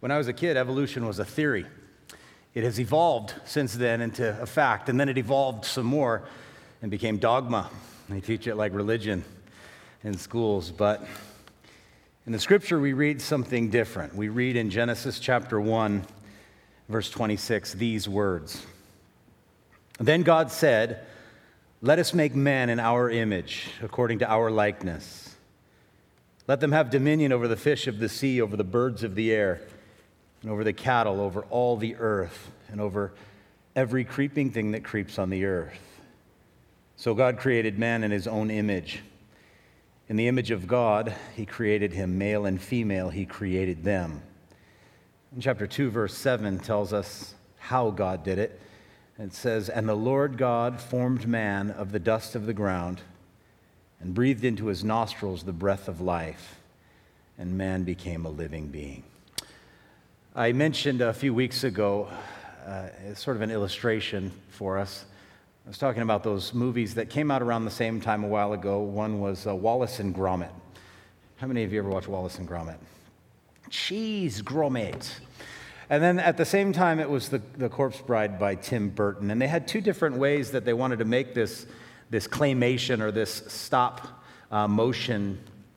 When I was a kid, evolution was a theory. It has evolved since then into a fact, and then it evolved some more and became dogma. They teach it like religion in schools, but in the scripture we read something different. We read in Genesis chapter 1, verse 26, these words. Then God said, "Let us make man in our image, according to our likeness. Let them have dominion over the fish of the sea, over the birds of the air, and over the cattle, over all the earth, and over every creeping thing that creeps on the earth." So God created man in his own image. In the image of God, he created him, male and female, he created them. In chapter 2, verse 7 tells us how God did it. It says, "And the Lord God formed man of the dust of the ground and breathed into his nostrils the breath of life, and man became a living being." I mentioned a few weeks ago, sort of an illustration for us. I was talking about those movies that came out around the same time a while ago. One was Wallace and Gromit. How many of you ever watched Wallace and Gromit? Cheese Gromit. And then at the same time, it was the Corpse Bride by Tim Burton. And they had two different ways that they wanted to make this claymation or this stop motion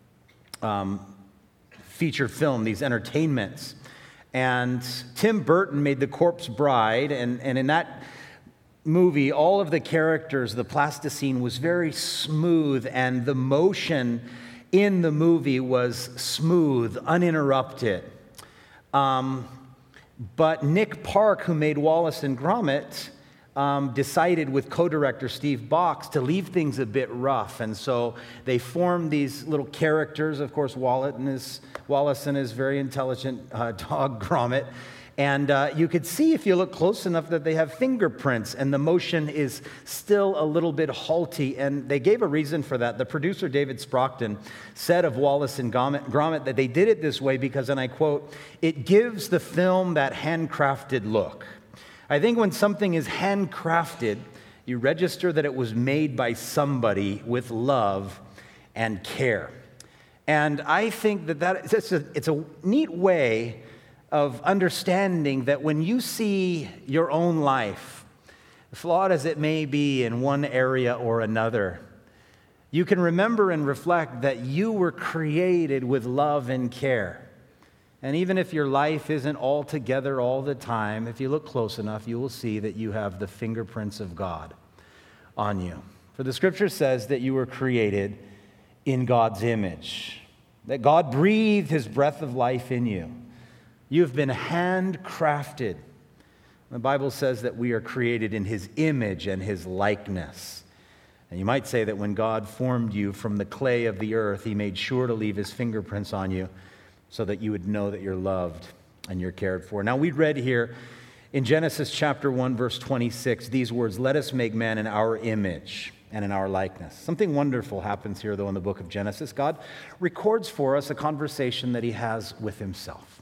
feature film, these entertainments. And Tim Burton made The Corpse Bride, and in that movie, all of the characters, the plasticine was very smooth, and the motion in the movie was smooth, uninterrupted. But Nick Park, who made Wallace and Gromit, decided with co-director Steve Box to leave things a bit rough. And so they formed these little characters, of course, Wallace and his very intelligent dog Gromit. And you could see, if you look close enough, that they have fingerprints, and the motion is still a little bit halty. And they gave a reason for that. The producer, David Sprocton, said of Wallace and Gromit that they did it this way because, and I quote, "It gives the film that handcrafted look." I think when something is handcrafted, you register that it was made by somebody with love and care. And I think it's a neat way of understanding that when you see your own life, flawed as it may be in one area or another, you can remember and reflect that you were created with love and care. And even if your life isn't all together all the time, if you look close enough, you will see that you have the fingerprints of God on you. For the scripture says that you were created in God's image, that God breathed his breath of life in you. You've been handcrafted. The Bible says that we are created in his image and his likeness. And you might say that when God formed you from the clay of the earth, he made sure to leave his fingerprints on you so that you would know that you're loved and you're cared for. Now, we read here in Genesis chapter 1, verse 26, these words, "Let us make man in our image and in our likeness." Something wonderful happens here, though, in the book of Genesis. God records for us a conversation that he has with himself.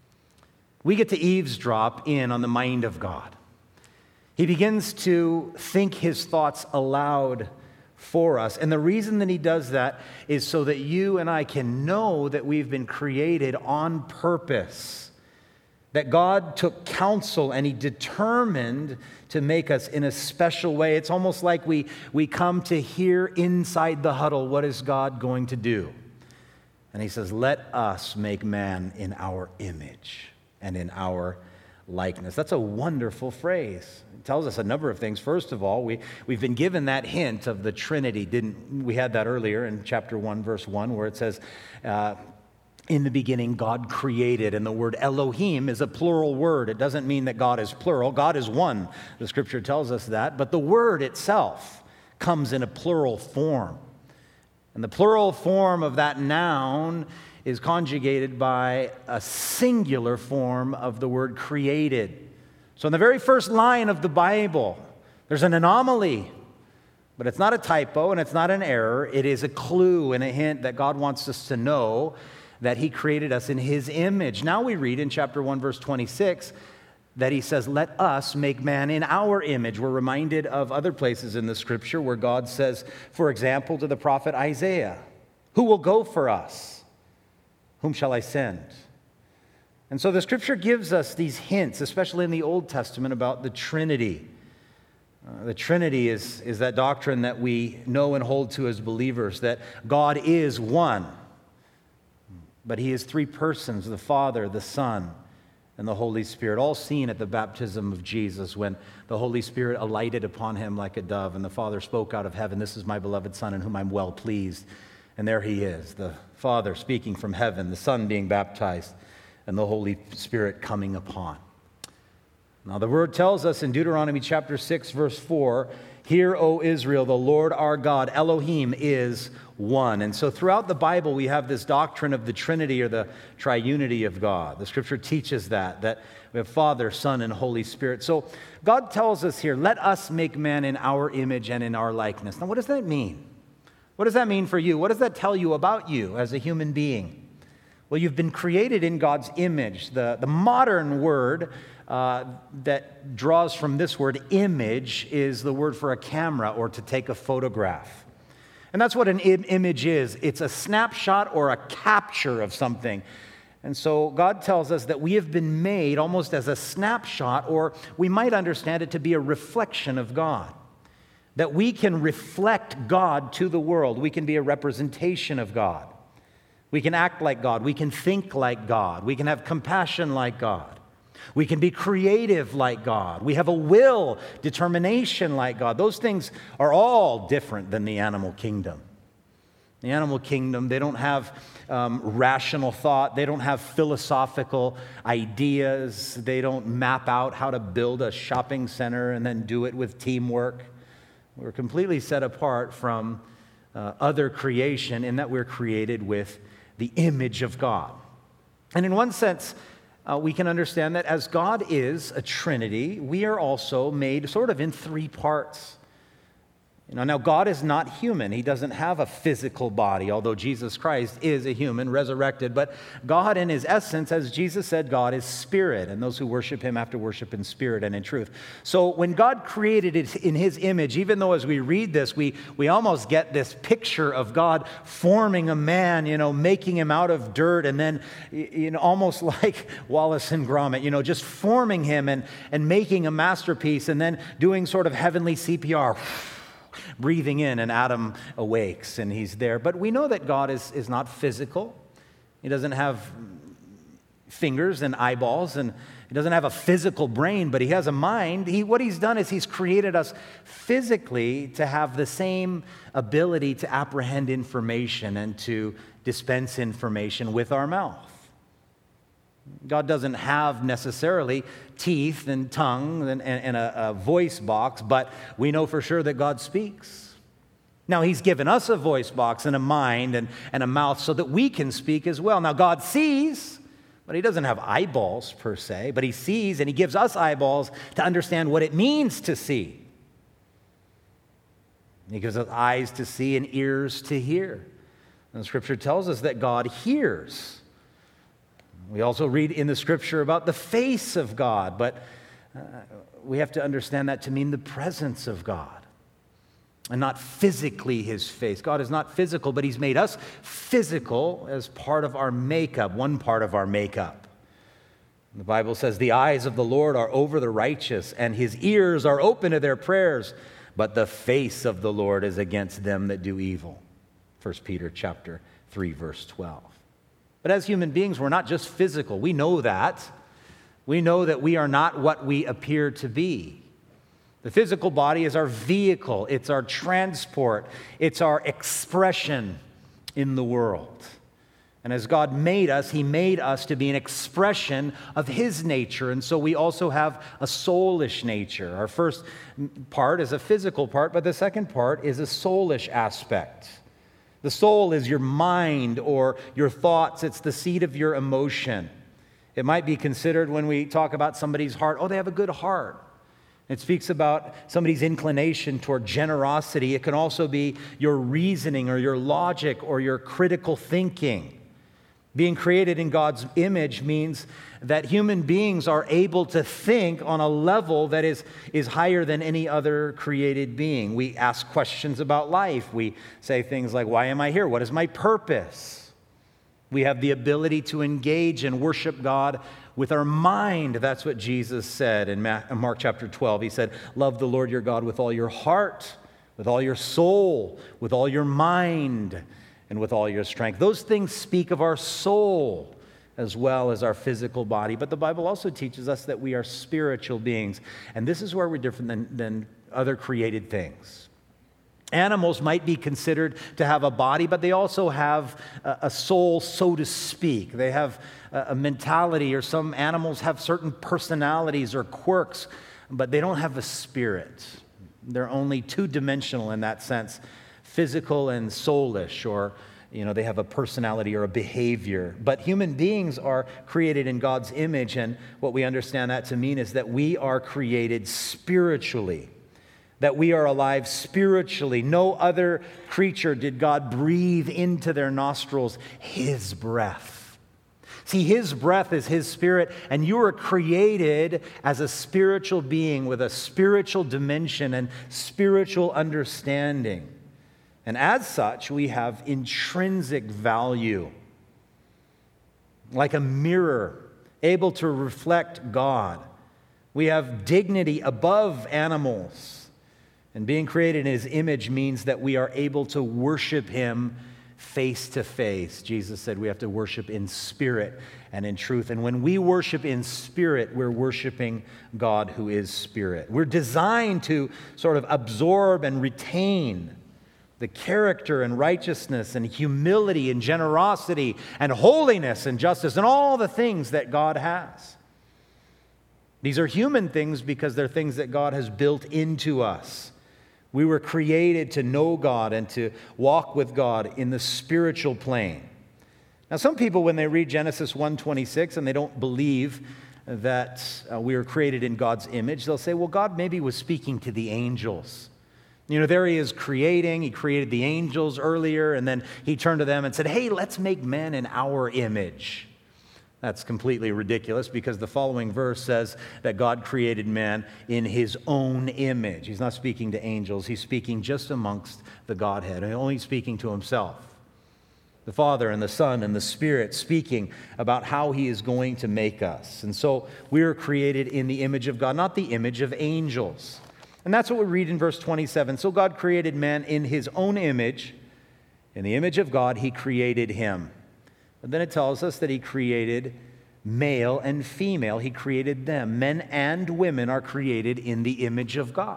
We get to eavesdrop in on the mind of God. He begins to think his thoughts aloud for us. And the reason that he does that is so that you and I can know that we've been created on purpose. That God took counsel and he determined to make us in a special way. It's almost like we come to hear inside the huddle, what is God going to do? And he says, "Let us make man in our image and in our likeness." That's a wonderful phrase. It tells us a number of things. First of all, we've been given that hint of the Trinity. We had that earlier in chapter 1, verse 1, where it says, in the beginning, God created. And the word Elohim is a plural word. It doesn't mean that God is plural. God is one. The scripture tells us that. But the word itself comes in a plural form. And the plural form of that noun is conjugated by a singular form of the word created. So in the very first line of the Bible, there's an anomaly, but it's not a typo and it's not an error. It is a clue and a hint that God wants us to know that he created us in his image. Now we read in chapter 1, verse 26, that he says, "Let us make man in our image." We're reminded of other places in the scripture where God says, for example, to the prophet Isaiah, "Who will go for us? Whom shall I send?" And so the Scripture gives us these hints, especially in the Old Testament, about the Trinity. The Trinity is that doctrine that we know and hold to as believers, that God is one, but He is three persons, the Father, the Son, and the Holy Spirit, all seen at the baptism of Jesus when the Holy Spirit alighted upon Him like a dove, and the Father spoke out of heaven, "This is my beloved Son in whom I'm well pleased." And there He is, the Father speaking from heaven, the Son being baptized, and the Holy Spirit coming upon. Now, the Word tells us in Deuteronomy chapter 6, verse 4, "Hear, O Israel, the Lord our God, Elohim, is one." And so throughout the Bible, we have this doctrine of the Trinity or the triunity of God. The Scripture teaches that we have Father, Son, and Holy Spirit. So God tells us here, "Let us make man in our image and in our likeness." Now, what does that mean? What does that mean for you? What does that tell you about you as a human being? Well, you've been created in God's image. The modern word that draws from this word, image, is the word for a camera or to take a photograph. And that's what an image is. It's a snapshot or a capture of something. And so God tells us that we have been made almost as a snapshot, or we might understand it to be a reflection of God. That we can reflect God to the world. We can be a representation of God. We can act like God. We can think like God. We can have compassion like God. We can be creative like God. We have a will, determination like God. Those things are all different than the animal kingdom. The animal kingdom, they don't have rational thought. They don't have philosophical ideas. They don't map out how to build a shopping center and then do it with teamwork. We're completely set apart from other creation in that we're created with the image of God. And in one sense, we can understand that as God is a Trinity, we are also made sort of in three parts. Now God is not human. He doesn't have a physical body, although Jesus Christ is a human, resurrected. But God in His essence, as Jesus said, God is spirit, and those who worship Him have to worship in spirit and in truth. So when God created it in His image, even though as we read this, we almost get this picture of God forming a man, making him out of dirt, and then, almost like Wallace and Gromit, just forming him and making a masterpiece, and then doing sort of heavenly CPR, breathing in, and Adam awakes, and he's there. But we know that God is not physical. He doesn't have fingers and eyeballs, and He doesn't have a physical brain, but He has a mind. What He's done is He's created us physically to have the same ability to apprehend information and to dispense information with our mouth. God doesn't have necessarily teeth and tongue and a voice box, but we know for sure that God speaks. Now, He's given us a voice box and a mind and a mouth so that we can speak as well. Now, God sees, but He doesn't have eyeballs per se, but He sees, and He gives us eyeballs to understand what it means to see. He gives us eyes to see and ears to hear. And the Scripture tells us that God hears. We also read in the Scripture about the face of God, but we have to understand that to mean the presence of God and not physically His face. God is not physical, but He's made us physical as part of our makeup, one part of our makeup. The Bible says, "The eyes of the Lord are over the righteous, and His ears are open to their prayers, but the face of the Lord is against them that do evil." 1 Peter chapter 3, verse 12. But as human beings, we're not just physical. We know that. We know that we are not what we appear to be. The physical body is our vehicle. It's our transport. It's our expression in the world. And as God made us, He made us to be an expression of His nature. And so we also have a soulish nature. Our first part is a physical part, but the second part is a soulish aspect. The soul is your mind or your thoughts. It's the seat of your emotion. It might be considered when we talk about somebody's heart, they have a good heart. It speaks about somebody's inclination toward generosity. It can also be your reasoning or your logic or your critical thinking. Being created in God's image means that human beings are able to think on a level that is higher than any other created being. We ask questions about life. We say things like, why am I here? What is my purpose? We have the ability to engage and worship God with our mind. That's what Jesus said in Mark chapter 12. He said, love the Lord your God with all your heart, with all your soul, with all your mind, and with all your strength. Those things speak of our soul as well as our physical body. But the Bible also teaches us that we are spiritual beings. And this is where we're different than other created things. Animals might be considered to have a body, but they also have a soul, so to speak. They have a mentality, or some animals have certain personalities or quirks, but they don't have a spirit. They're only two-dimensional in that sense, physical and soulish, or they have a personality or a behavior. But human beings are created in God's image, and what we understand that to mean is that we are created spiritually, that we are alive spiritually. No other creature did God breathe into their nostrils His breath. See, His breath is His spirit, and you are created as a spiritual being with a spiritual dimension and spiritual understanding. And as such, we have intrinsic value, like a mirror, able to reflect God. We have dignity above animals. And being created in His image means that we are able to worship Him face to face. Jesus said we have to worship in spirit and in truth. And when we worship in spirit, we're worshiping God who is spirit. We're designed to sort of absorb and retain the character and righteousness and humility and generosity and holiness and justice and all the things that God has. These are human things because they're things that God has built into us. We were created to know God and to walk with God in the spiritual plane. Now, some people, when they read Genesis 1:26 and they don't believe that we were created in God's image, they'll say, well, God maybe was speaking to the angels. There He is creating. He created the angels earlier, and then He turned to them and said, hey, let's make men in our image. That's completely ridiculous, because the following verse says that God created man in His own image. He's not speaking to angels. He's speaking just amongst the Godhead, and only speaking to Himself. The Father and the Son and the Spirit speaking about how He is going to make us. And so we are created in the image of God, not the image of angels. And that's what we read in verse 27. So God created man in His own image. In the image of God, He created him. And then it tells us that He created male and female. He created them. Men and women are created in the image of God.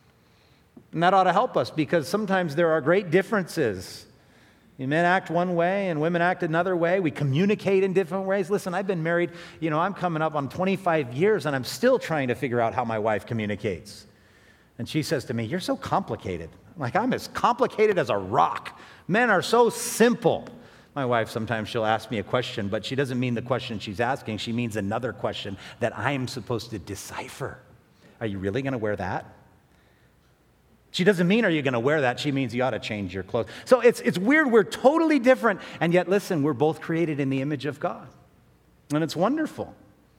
And that ought to help us, because sometimes there are great differences. Men act one way and women act another way. We communicate in different ways. Listen, I've been married, I'm coming up on 25 years, and I'm still trying to figure out how my wife communicates. And she says to me, you're so complicated. I'm as complicated as a rock. Men are so simple. My wife, sometimes she'll ask me a question, but she doesn't mean the question she's asking. She means another question that I'm supposed to decipher. Are you really going to wear that? She doesn't mean, are you going to wear that? She means you ought to change your clothes. So it's weird. We're totally different. And yet, listen, we're both created in the image of God. And it's wonderful.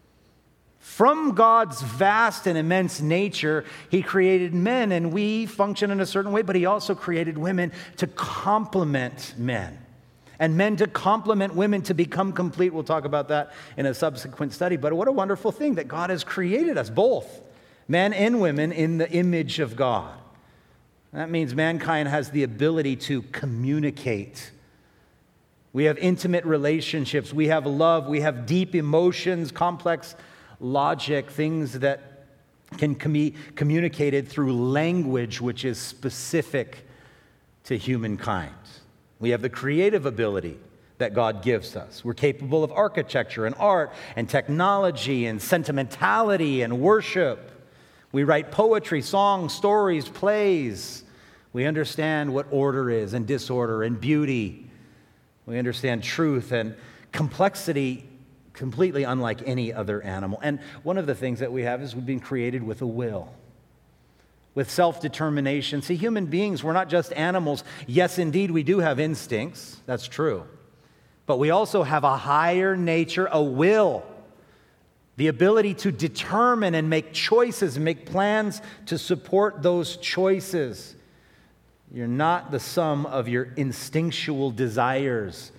From God's vast and immense nature, He created men, and we function in a certain way, but He also created women to complement men, and men to complement women to become complete. We'll talk about that in a subsequent study. But what a wonderful thing that God has created us, both men and women, in the image of God. That means mankind has the ability to communicate. We have intimate relationships. We have love. We have deep emotions, complex logic, things that can be communicated through language which is specific to humankind. We have the creative ability that God gives us. We're capable of architecture and art and technology and sentimentality and worship. We write poetry, songs, stories, plays. We understand what order is and disorder and beauty. We understand truth and complexity completely unlike any other animal. And one of the things that we have is we've been created with a will, with self-determination. See, human beings, we're not just animals. Yes, indeed, we do have instincts. That's true. But we also have a higher nature, a will, the ability to determine and make choices and make plans to support those choices. You're not the sum of your instinctual desires.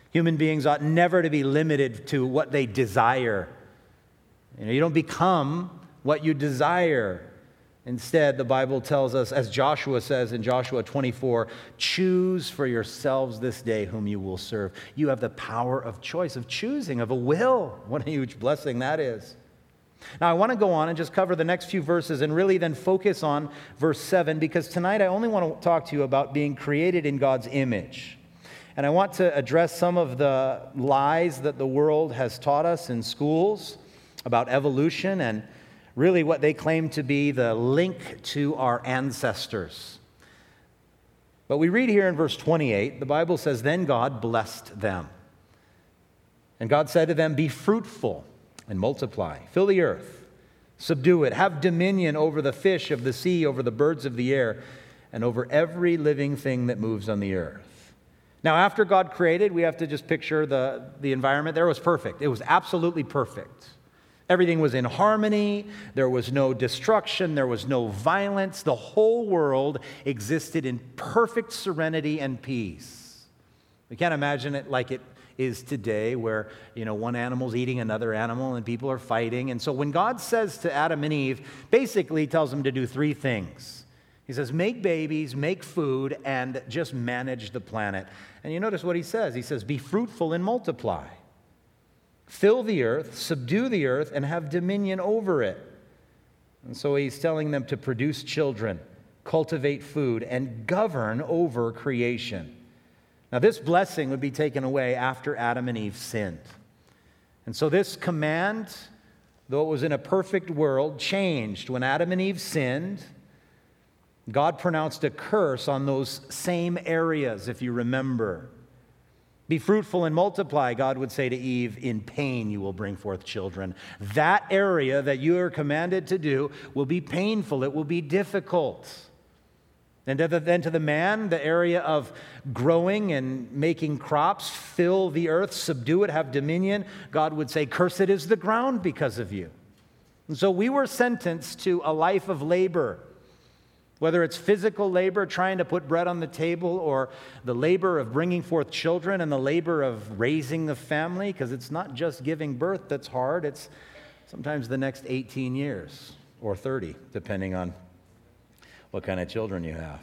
Human beings ought never to be limited to what they desire. You don't become what you desire. Instead, the Bible tells us, as Joshua says in Joshua 24, choose for yourselves this day whom you will serve. You have the power of choice, of choosing, of a will. What a huge blessing that is. Now, I want to go on and just cover the next few verses and really then focus on verse 7, because tonight I only want to talk to you about being created in God's image. And I want to address some of the lies that the world has taught us in schools about evolution and really what they claim to be the link to our ancestors. But we read here in verse 28, the Bible says, "Then God blessed them. And God said to them, 'Be fruitful and multiply, fill the earth, subdue it, have dominion over the fish of the sea, over the birds of the air, and over every living thing that moves on the earth.'" Now, after God created, we have to just picture the environment there was perfect. It was absolutely perfect. Everything was in harmony. There was no destruction. There was no violence. The whole world existed in perfect serenity and peace. We can't imagine it like it is today, where, one animal's eating another animal and people are fighting. And so when God says to Adam and Eve, basically he tells them to do three things. He says, make babies, make food, and just manage the planet. And you notice what he says. He says, be fruitful and multiply. Fill the earth, subdue the earth, and have dominion over it. And so he's telling them to produce children, cultivate food, and govern over creation. Now, this blessing would be taken away after Adam and Eve sinned. And so this command, though it was in a perfect world, changed. When Adam and Eve sinned, God pronounced a curse on those same areas, if you remember. Be fruitful and multiply, God would say to Eve, in pain you will bring forth children. That area that you are commanded to do will be painful, it will be difficult. And then to the man, the area of growing and making crops, fill the earth, subdue it, have dominion, God would say, cursed is the ground because of you. And so we were sentenced to a life of labor. Whether it's physical labor, trying to put bread on the table, or the labor of bringing forth children and the labor of raising the family, because it's not just giving birth that's hard, it's sometimes the next 18 years or 30, depending on what kind of children you have.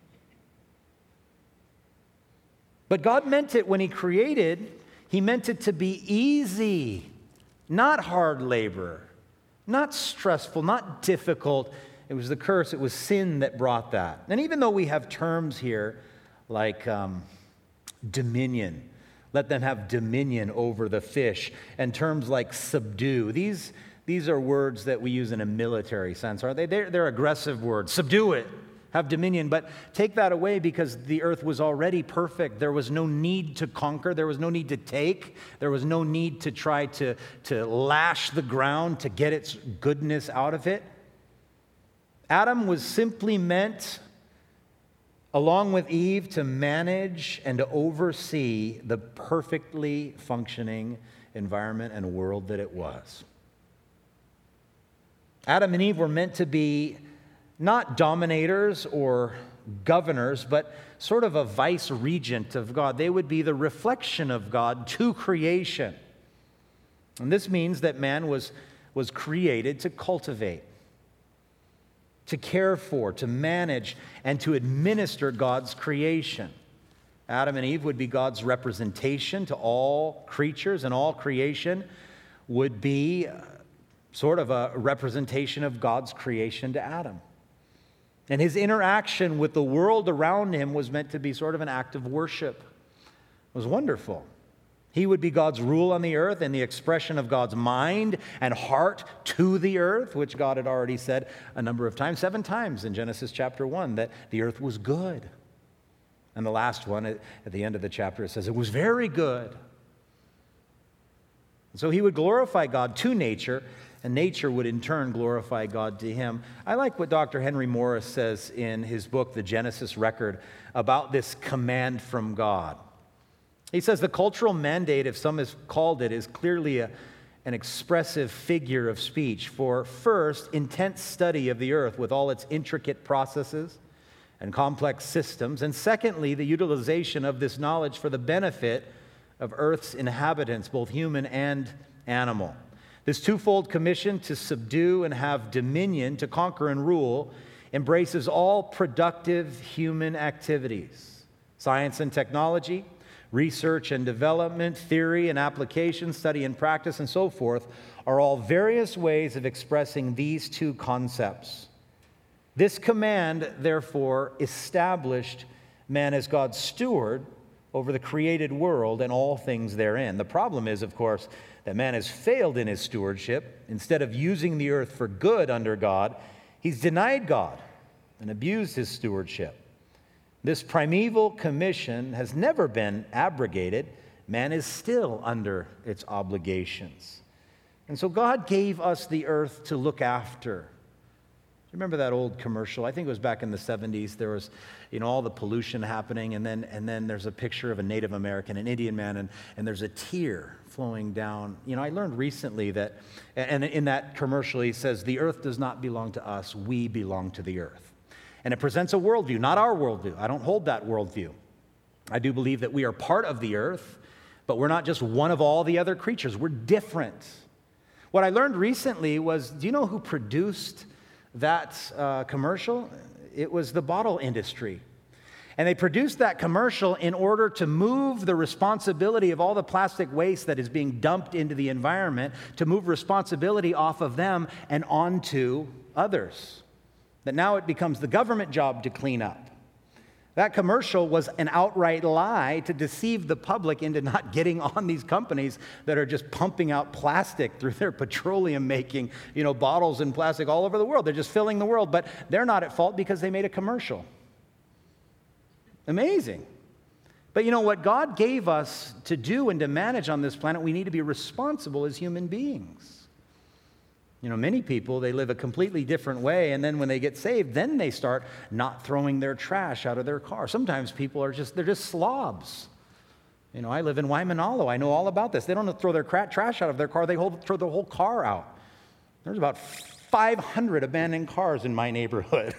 But God meant it when He created, He meant it to be easy, not hard labor, not stressful, not difficult. It was the curse, it was sin that brought that. And even though we have terms here like dominion, let them have dominion over the fish, and terms like subdue, these are words that we use in a military sense, aren't they? They're aggressive words. Subdue it, have dominion. But take that away because the earth was already perfect. There was no need to conquer. There was no need to take. There was no need to try to lash the ground to get its goodness out of it. Adam was simply meant, along with Eve, to manage and to oversee the perfectly functioning environment and world that it was. Adam and Eve were meant to be not dominators or governors, but sort of a vice-regent of God. They would be the reflection of God to creation. And this means that man was created to cultivate, to care for, to manage, and to administer God's creation. Adam and Eve would be God's representation to all creatures, and all creation would be sort of a representation of God's creation to Adam. And his interaction with the world around him was meant to be sort of an act of worship. It was wonderful. He would be God's rule on the earth and the expression of God's mind and heart to the earth, which God had already said a number of times, 7 times in Genesis chapter 1, that the earth was good. And the last one, at the end of the chapter, it says it was very good. So he would glorify God to nature, and nature would in turn glorify God to him. I like what Dr. Henry Morris says in his book, The Genesis Record, about this command from God. He says the cultural mandate, if some have called it, is clearly an expressive figure of speech for, first, intense study of the earth with all its intricate processes and complex systems, and secondly, the utilization of this knowledge for the benefit of Earth's inhabitants, both human and animal. This twofold commission to subdue and have dominion, to conquer and rule, embraces all productive human activities. Science and technology, research and development, theory and application, study and practice, and so forth, are all various ways of expressing these two concepts. This command, therefore, established man as God's steward over the created world and all things therein. The problem is, of course, that man has failed in his stewardship. Instead of using the earth for good under God, he's denied God and abused his stewardship. This primeval commission has never been abrogated. Man is still under its obligations. And so God gave us the earth to look after. Do you remember that old commercial? I think it was back in the 70s. There was, all the pollution happening, and then there's a picture of a Native American, an Indian man, and there's a tear flowing down. I learned recently that, and in that commercial he says, the earth does not belong to us, we belong to the earth. And it presents a worldview, not our worldview. I don't hold that worldview. I do believe that we are part of the earth, but we're not just one of all the other creatures. We're different. What I learned recently was, do you know who produced that commercial? It was the bottle industry. And they produced that commercial in order to move the responsibility of all the plastic waste that is being dumped into the environment, to move responsibility off of them and onto others. That now it becomes the government job to clean up. That commercial was an outright lie to deceive the public into not getting on these companies that are just pumping out plastic through their petroleum-making, bottles and plastic all over the world. They're just filling the world, but they're not at fault because they made a commercial. Amazing. But what God gave us to do and to manage on this planet, we need to be responsible as human beings. Many people, they live a completely different way, and then when they get saved, then they start not throwing their trash out of their car. Sometimes people they're just slobs. I live in Waimanalo. I know all about this. They don't throw their trash out of their car. They throw the whole car out. There's about 500 abandoned cars in my neighborhood.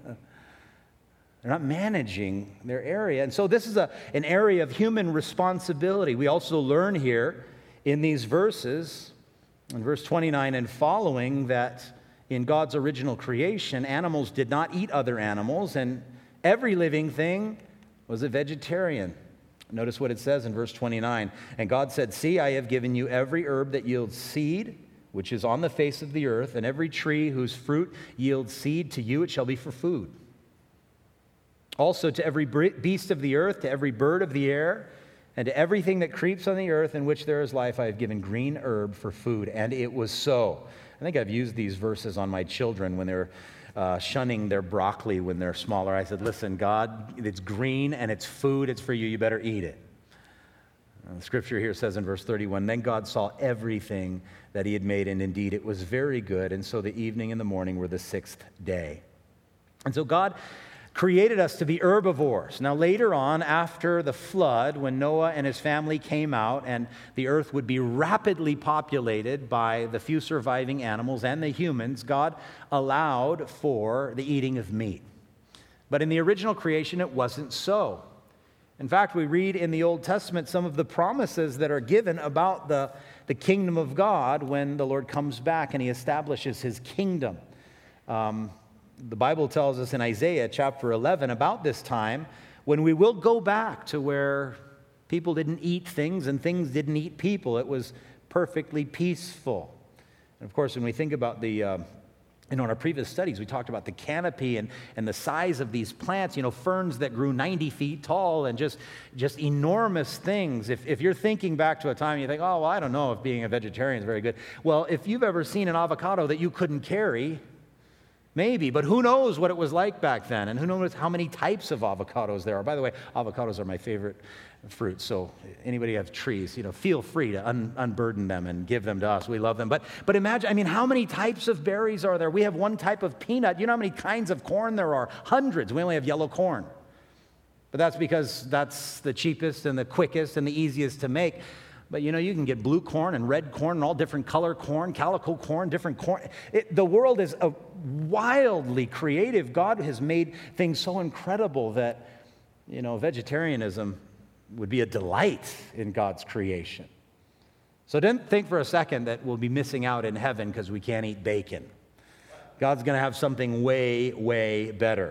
They're not managing their area. And so this is an area of human responsibility. We also learn here in these verses, in verse 29 and following, that in God's original creation, animals did not eat other animals, and every living thing was a vegetarian. Notice what it says in verse 29. And God said, "See, I have given you every herb that yields seed, which is on the face of the earth, and every tree whose fruit yields seed, to you it shall be for food. Also to every beast of the earth, to every bird of the air, and to everything that creeps on the earth in which there is life, I have given green herb for food." And it was so. I think I've used these verses on my children when they're shunning their broccoli when they're smaller. I said, listen, God, it's green and it's food. It's for you. You better eat it. The scripture here says in verse 31, "Then God saw everything that he had made, and indeed it was very good. And so the evening and the morning were the sixth day." And so God created us to be herbivores. Now later on, after the flood, when Noah and his family came out and the earth would be rapidly populated by the few surviving animals and the humans, God allowed for the eating of meat. But in the original creation, it wasn't so. In fact, we read in the Old Testament some of the promises that are given about the kingdom of God when the Lord comes back and he establishes his kingdom. The Bible tells us in Isaiah chapter 11 about this time when we will go back to where people didn't eat things and things didn't eat people. It was perfectly peaceful. And of course, when we think about in our previous studies, we talked about the canopy and the size of these plants, ferns that grew 90 feet tall and just enormous things. If you're thinking back to a time you think, oh, well, I don't know if being a vegetarian is very good. Well, if you've ever seen an avocado that you couldn't carry, maybe, but who knows what it was like back then, and who knows how many types of avocados there are. By the way, avocados are my favorite fruit, so anybody have trees, feel free to unburden them and give them to us. We love them. But imagine, how many types of berries are there? We have one type of peanut. You know how many kinds of corn there are? Hundreds. We only have yellow corn. But that's because that's the cheapest and the quickest and the easiest to make. But you can get blue corn and red corn and all different color corn, calico corn, different corn. The world is wildly creative. God has made things so incredible that, vegetarianism would be a delight in God's creation. So don't think for a second that we'll be missing out in heaven because we can't eat bacon. God's going to have something way, way better.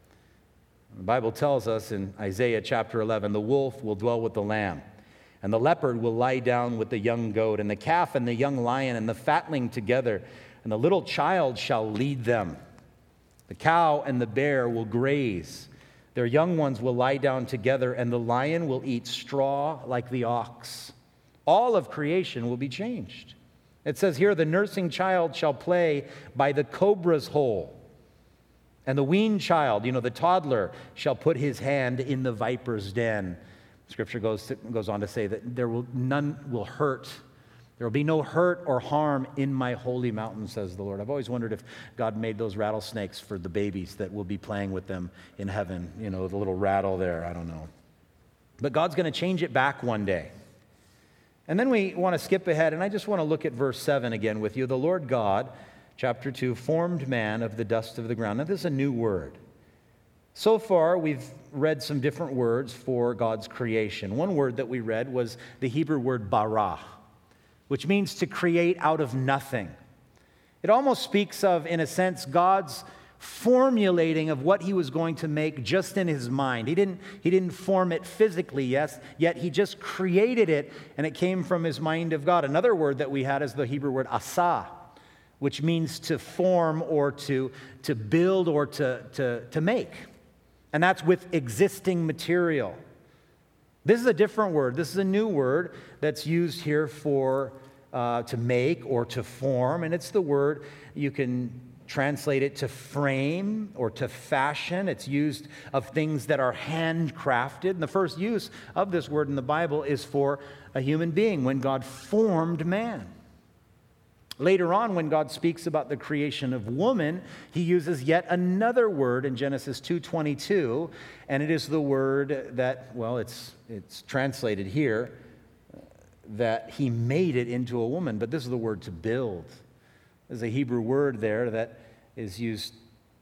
The Bible tells us in Isaiah chapter 11, the wolf will dwell with the lamb, and the leopard will lie down with the young goat, and the calf and the young lion and the fatling together, and the little child shall lead them. The cow and the bear will graze. Their young ones will lie down together, and the lion will eat straw like the ox. All of creation will be changed. It says here, the nursing child shall play by the cobra's hole. And the weaned child, the toddler, shall put his hand in the viper's den. Scripture goes on to say that none will hurt. There will be no hurt or harm in my holy mountain, says the Lord. I've always wondered if God made those rattlesnakes for the babies that will be playing with them in heaven. The little rattle there, I don't know. But God's going to change it back one day. And then we want to skip ahead, and I just want to look at verse 7 again with you. The Lord God, chapter 2, formed man of the dust of the ground. Now, this is a new word. So far, we've read some different words for God's creation. One word that we read was the Hebrew word bara, which means to create out of nothing. It almost speaks of, in a sense, God's formulating of what he was going to make just in his mind. He didn't form it physically, yes, yet he just created it, and it came from his mind of God. Another word that we had is the Hebrew word asa, which means to form or to build or to make. And that's with existing material. This is a different word. This is a new word that's used here for to make or to form, and it's the word, you can translate it to frame or to fashion. It's used of things that are handcrafted. And the first use of this word in the Bible is for a human being, when God formed man. Later on, when God speaks about the creation of woman, he uses yet another word in Genesis 2:22, and it is the word that, it's translated here, that he made it into a woman, but this is the word to build. There's a Hebrew word there that is used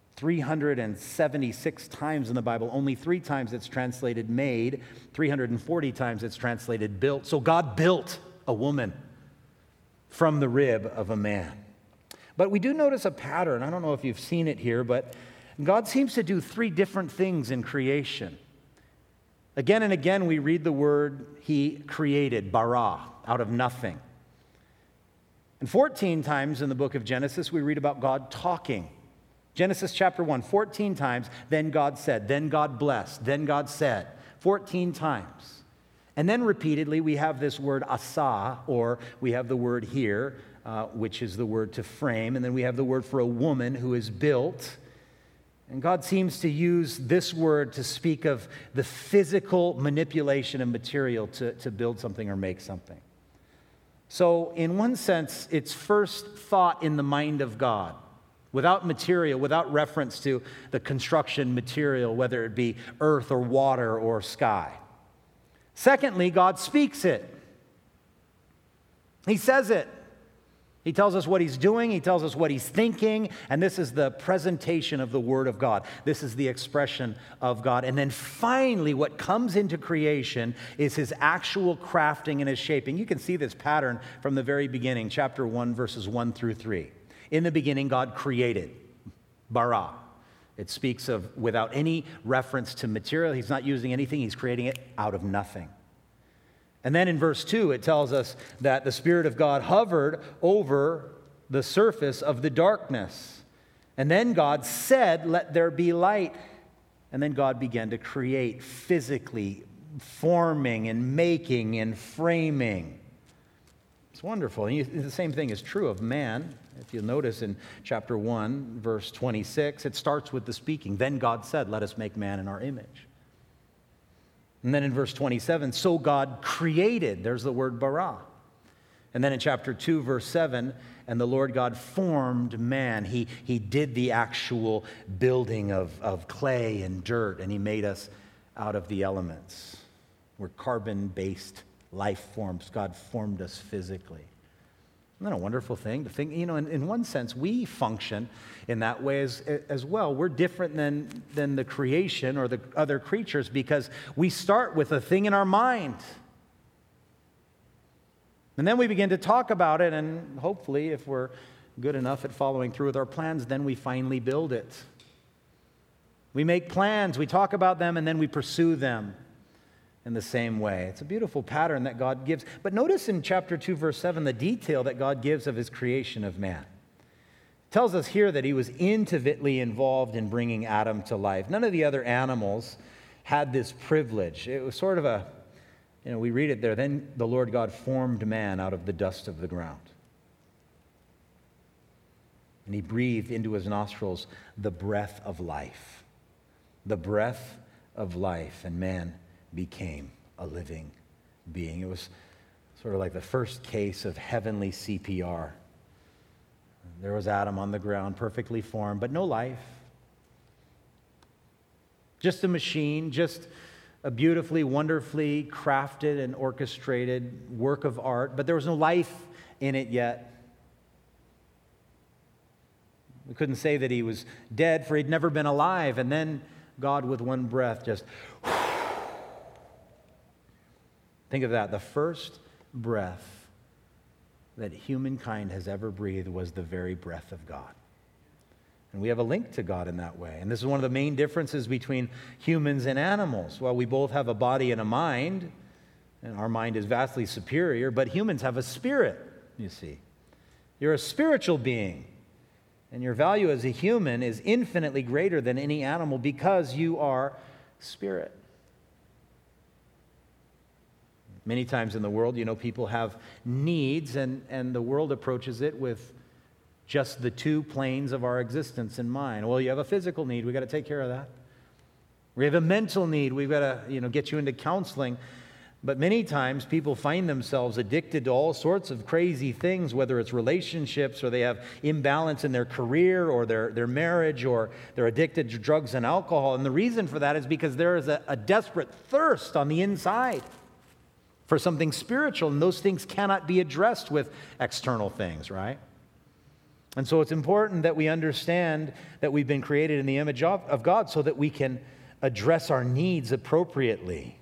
376 times in the Bible. Only 3 times it's translated made, 340 times it's translated built. So God built a woman from the rib of a man. But we do notice a pattern. I don't know if you've seen it here, but God seems to do 3 different things in creation. Again and again, we read the word he created, bara, out of nothing. And 14 times in the book of Genesis, we read about God talking. Genesis chapter 1, 14 times, then God said, then God blessed, then God said, 14 times. And then repeatedly, we have this word asa, or we have the word here, which is the word to frame, and then we have the word for a woman who is built. And God seems to use this word to speak of the physical manipulation of material to build something or make something. So in one sense, it's first thought in the mind of God, without material, without reference to the construction material, whether it be earth or water or sky. Secondly, God speaks it. He says it. He tells us what he's doing, he tells us what he's thinking, and this is the presentation of the Word of God. This is the expression of God. And then finally, what comes into creation is his actual crafting and his shaping. You can see this pattern from the very beginning, chapter 1, verses 1 through 3. In the beginning, God created, bara. It speaks of without any reference to material. He's not using anything, he's creating it out of nothing. And then in verse 2, it tells us that the Spirit of God hovered over the surface of the darkness. And then God said, let there be light. And then God began to create physically, forming and making and framing. It's wonderful. And the same thing is true of man. If you'll notice in chapter 1, verse 26, it starts with the speaking. Then God said, let us make man in our image. And then in verse 27, so God created, there's the word bara. And then in chapter 2, verse 7, and the Lord God formed man. He did the actual building of clay and dirt, and he made us out of the elements. We're carbon-based life forms. God formed us physically. Isn't that a wonderful thing to think? In one sense, we function in that way as well. We're different than the creation or the other creatures because we start with a thing in our mind. And then we begin to talk about it, and hopefully, if we're good enough at following through with our plans, then we finally build it. We make plans, we talk about them, and then we pursue them in the same way. It's a beautiful pattern that God gives. But notice in chapter 2, verse 7, the detail that God gives of his creation of man. It tells us here that he was intimately involved in bringing Adam to life. None of the other animals had this privilege. It was sort of we read it there, then the Lord God formed man out of the dust of the ground. And he breathed into his nostrils the breath of life. The breath of life, and man became a living being. It was sort of like the first case of heavenly CPR. There was Adam on the ground, perfectly formed, but no life. Just a machine, just a beautifully, wonderfully crafted and orchestrated work of art, but there was no life in it yet. We couldn't say that he was dead, for he'd never been alive. And then God, with one breath, just... Think of that. The first breath that humankind has ever breathed was the very breath of God. And we have a link to God in that way. And this is one of the main differences between humans and animals. Well, we both have a body and a mind, and our mind is vastly superior, but humans have a spirit, you see. You're a spiritual being. And your value as a human is infinitely greater than any animal because you are spirit. Many times in the world, people have needs, and the world approaches it with just the two planes of our existence in mind. Well, you have a physical need, we've got to take care of that. We have a mental need, we've got to get you into counseling. But many times people find themselves addicted to all sorts of crazy things, whether it's relationships or they have imbalance in their career or their marriage, or they're addicted to drugs and alcohol. And the reason for that is because there is a desperate thirst on the inside for something spiritual, and those things cannot be addressed with external things, right? And so it's important that we understand that we've been created in the image of God so that we can address our needs appropriately.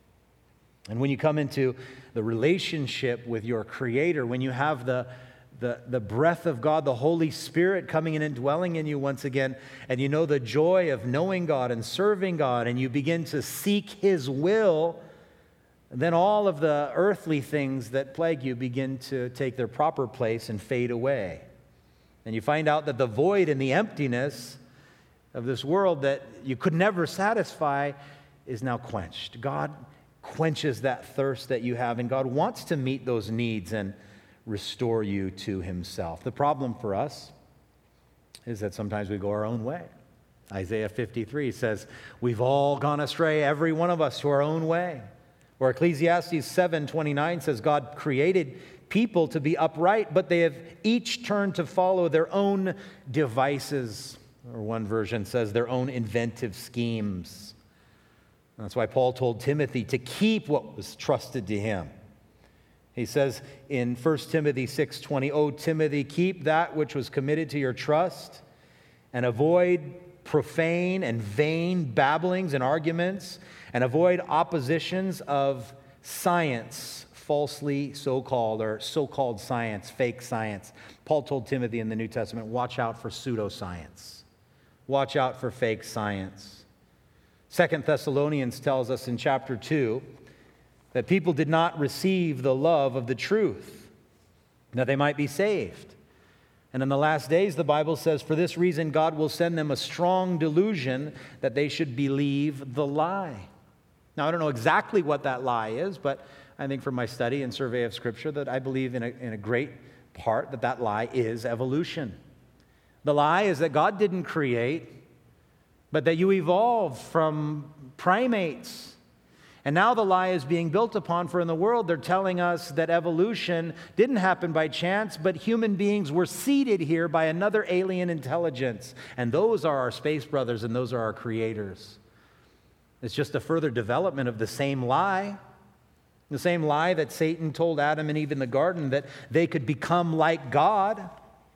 And when you come into the relationship with your Creator, when you have the breath of God, the Holy Spirit coming in and dwelling in you once again, and you know the joy of knowing God and serving God, and you begin to seek His will, then all of the earthly things that plague you begin to take their proper place and fade away. And you find out that the void and the emptiness of this world that you could never satisfy is now quenched. God quenches that thirst that you have, and God wants to meet those needs and restore you to Himself. The problem for us is that sometimes we go our own way. Isaiah 53 says, we've all gone astray, every one of us, to our own way. Or Ecclesiastes 7:29 says, God created people to be upright, but they have each turned to follow their own devices. Or one version says their own inventive schemes. That's why Paul told Timothy to keep what was trusted to him. He says in 1 Timothy 6:20, "O Timothy, keep that which was committed to your trust, and avoid profane and vain babblings and arguments, and avoid oppositions of science, falsely so-called, or so-called science, fake science." Paul told Timothy in the New Testament, watch out for pseudoscience. Watch out for fake science. 2 Thessalonians tells us in chapter 2 that people did not receive the love of the truth, that they might be saved. And in the last days, the Bible says, for this reason, God will send them a strong delusion that they should believe the lie. Now, I don't know exactly what that lie is, but I think from my study and survey of Scripture that I believe in a great part that lie is evolution. The lie is that God didn't create, but that you evolved from primates. And now the lie is being built upon, for in the world they're telling us that evolution didn't happen by chance, but human beings were seeded here by another alien intelligence. And those are our space brothers, and those are our creators. It's just a further development of the same lie. The same lie that Satan told Adam and Eve in the garden, that they could become like God.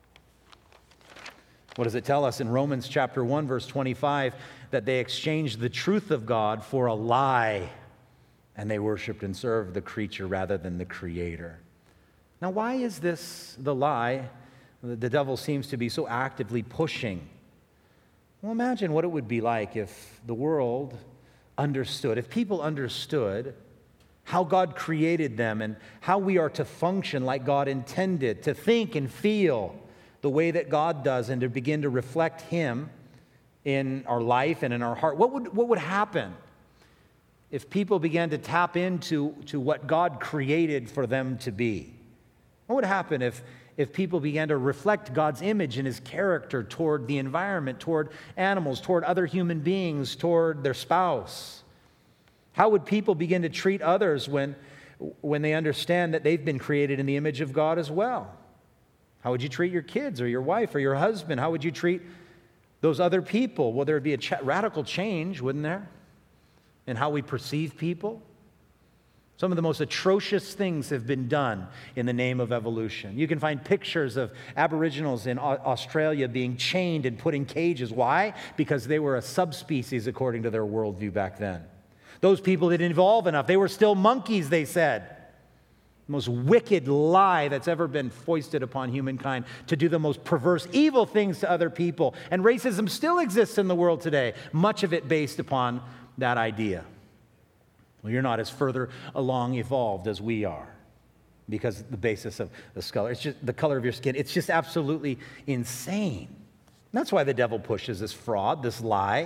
What does it tell us in Romans chapter 1, verse 25? That they exchanged the truth of God for a lie, and they worshiped and served the creature rather than the Creator. Now, why is this the lie the devil seems to be so actively pushing? Well, imagine what it would be like if the world understood, if people understood how God created them and how we are to function like God intended, to think and feel the way that God does, and to begin to reflect Him in our life and in our heart. What would happen if people began to tap into what God created for them to be? What would happen if people began to reflect God's image and His character toward the environment, toward animals, toward other human beings, toward their spouse? How would people begin to treat others when they understand that they've been created in the image of God as well? How would you treat your kids or your wife or your husband? How would you treat those other people? Well, there would be a radical change, wouldn't there, in how we perceive people? Some of the most atrocious things have been done in the name of evolution. You can find pictures of Aboriginals in Australia being chained and put in cages. Why? Because they were a subspecies according to their worldview back then. Those people didn't evolve enough. They were still monkeys, they said. The most wicked lie that's ever been foisted upon humankind, to do the most perverse, evil things to other people. And racism still exists in the world today, much of it based upon that idea. Well, you're not as further along evolved as we are, because the basis of the color, it's just the color of your skin. It's just absolutely insane. And that's why the devil pushes this fraud, this lie.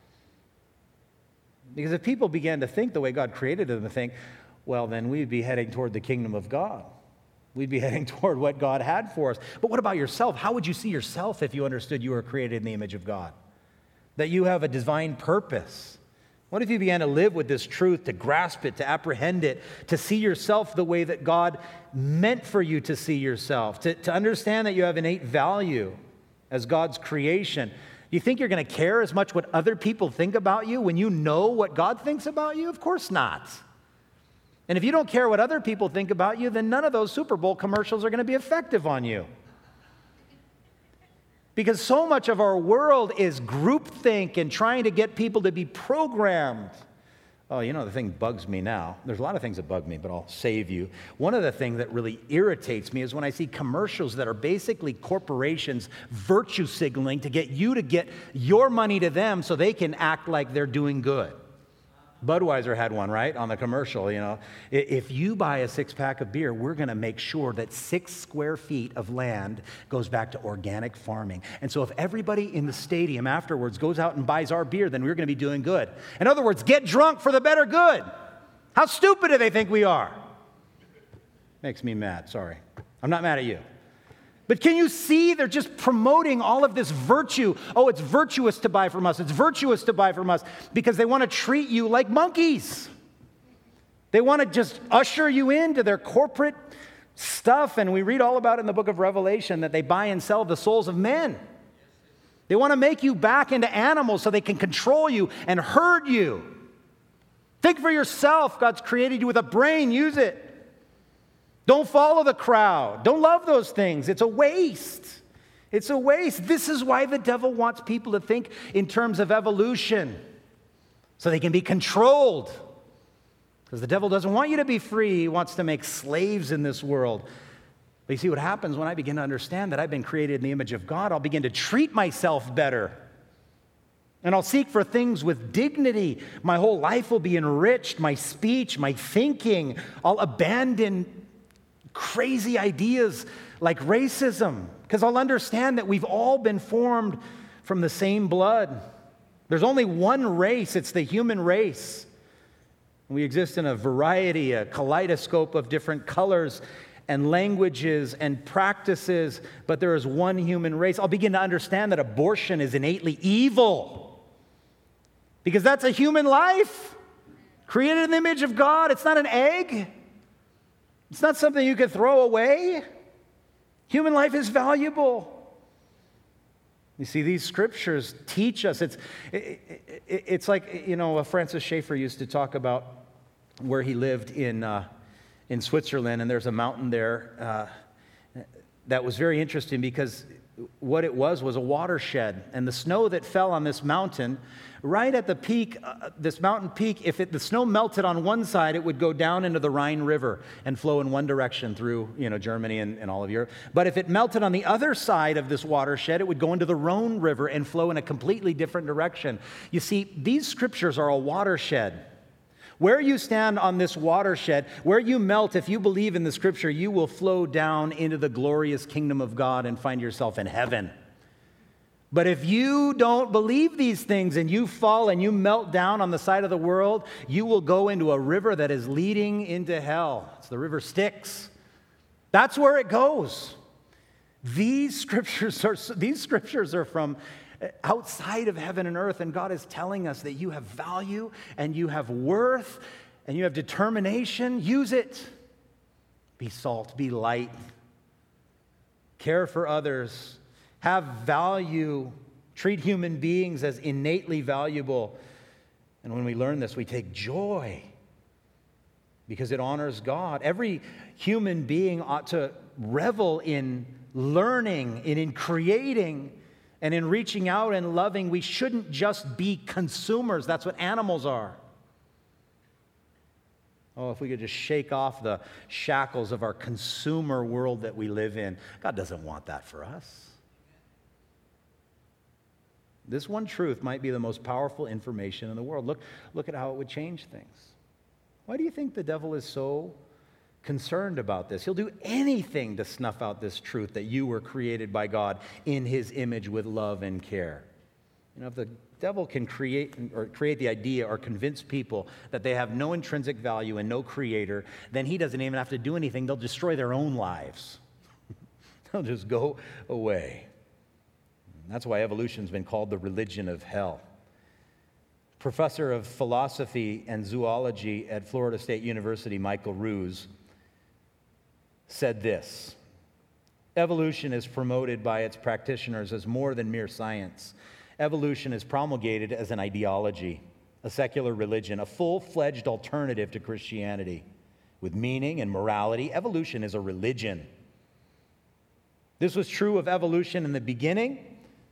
Because if people began to think the way God created them, to think, well, then we'd be heading toward the kingdom of God. We'd be heading toward what God had for us. But what about yourself? How would you see yourself if you understood you were created in the image of God? That you have a divine purpose? What if you began to live with this truth, to grasp it, to apprehend it, to see yourself the way that God meant for you to see yourself, to understand that you have innate value as God's creation? Do you think you're going to care as much what other people think about you when you know what God thinks about you? Of course not. And if you don't care what other people think about you, then none of those Super Bowl commercials are going to be effective on you. Because so much of our world is groupthink and trying to get people to be programmed. Oh, you know, the thing bugs me now. There's a lot of things that bug me, but I'll save you. One of the things that really irritates me is when I see commercials that are basically corporations virtue signaling to get you to get your money to them so they can act like they're doing good. Budweiser had one, right, on the commercial, you know. If you buy a six-pack of beer, we're going to make sure that 6 square feet of land goes back to organic farming. And so if everybody in the stadium afterwards goes out and buys our beer, then we're going to be doing good. In other words, get drunk for the better good. How stupid do they think we are? Makes me mad, sorry. I'm not mad at you. But can you see they're just promoting all of this virtue? Oh, it's virtuous to buy from us. It's virtuous to buy from us because they want to treat you like monkeys. They want to just usher you into their corporate stuff. And we read all about it in the book of Revelation, that they buy and sell the souls of men. They want to make you back into animals so they can control you and herd you. Think for yourself. God's created you with a brain. Use it. Don't follow the crowd. Don't love those things. It's a waste. It's a waste. This is why the devil wants people to think in terms of evolution, so they can be controlled. Because the devil doesn't want you to be free. He wants to make slaves in this world. But you see what happens when I begin to understand that I've been created in the image of God? I'll begin to treat myself better. And I'll seek for things with dignity. My whole life will be enriched. My speech, my thinking. I'll abandon crazy ideas like racism, because I'll understand that we've all been formed from the same blood. There's only one race. It's the human race. We exist in a variety, a kaleidoscope of different colors and languages and practices, but there is one human race. I'll begin to understand that abortion is innately evil, because that's a human life created in the image of God. It's not an egg. It's not something you could throw away. Human life is valuable. You see, these scriptures teach us. It's like, you know, Francis Schaeffer used to talk about where he lived in Switzerland, and there's a mountain there that was very interesting because what it was a watershed. And the snow that fell on this mountain, right at the peak, this mountain peak, if the snow melted on one side, it would go down into the Rhine River and flow in one direction through Germany and all of Europe. But if it melted on the other side of this watershed, it would go into the Rhone River and flow in a completely different direction. You see, these scriptures are a watershed. Where you stand on this watershed, where you melt, if you believe in the scripture, you will flow down into the glorious kingdom of God and find yourself in heaven. But if you don't believe these things and you fall and you melt down on the side of the world, you will go into a river that is leading into hell. It's the river Styx. That's where it goes. These scriptures are from outside of heaven and earth, and God is telling us that you have value and you have worth and you have determination. Use it. Be salt, be light, care for others, have value, treat human beings as innately valuable. And when we learn this, we take joy because it honors God. Every human being ought to revel in learning and in creating and in reaching out and loving. We shouldn't just be consumers. That's what animals are. Oh, if we could just shake off the shackles of our consumer world that we live in. God doesn't want that for us. This one truth might be the most powerful information in the world. Look at how it would change things. Why do you think the devil is so concerned about this? He'll do anything to snuff out this truth that you were created by God in his image with love and care. If the devil can create the idea or convince people that they have no intrinsic value and no creator, then he doesn't even have to do anything. They'll destroy their own lives. They'll just go away. And that's why evolution's been called the religion of hell. Professor of philosophy and zoology at Florida State University, Michael Ruse, said this: evolution is promoted by its practitioners as more than mere science. Evolution is promulgated as an ideology, a secular religion, a full-fledged alternative to Christianity. With meaning and morality, evolution is a religion. This was true of evolution in the beginning,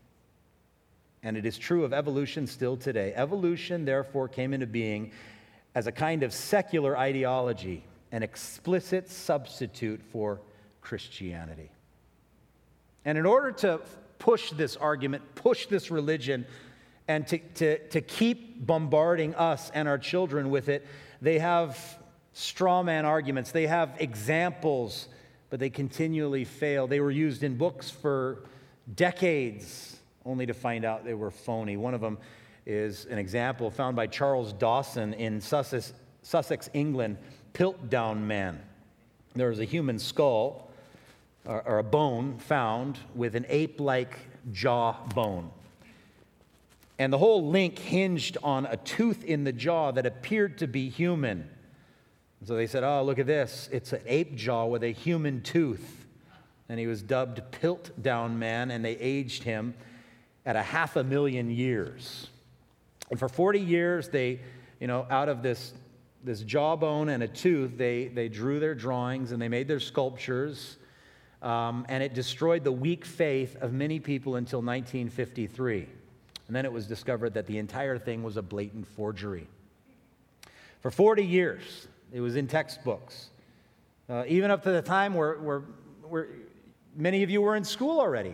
and it is true of evolution still today. Evolution, therefore, came into being as a kind of secular ideology, an explicit substitute for Christianity. And in order to push this argument, push this religion, and to keep bombarding us and our children with it, they have straw man arguments. They have examples, but they continually fail. They were used in books for decades, only to find out they were phony. One of them is an example found by Charles Dawson in Sussex, England, Piltdown Man. There was a human skull or a bone found with an ape-like jawbone. And the whole link hinged on a tooth in the jaw that appeared to be human. So they said, oh, look at this. It's an ape jaw with a human tooth. And he was dubbed Piltdown Man, and they aged him at 500,000 years. And for 40 years, they, out of this jawbone and a tooth, they drew their drawings and they made their sculptures, and it destroyed the weak faith of many people until 1953. And then it was discovered that the entire thing was a blatant forgery. For 40 years, it was in textbooks, even up to the time where many of you were in school already.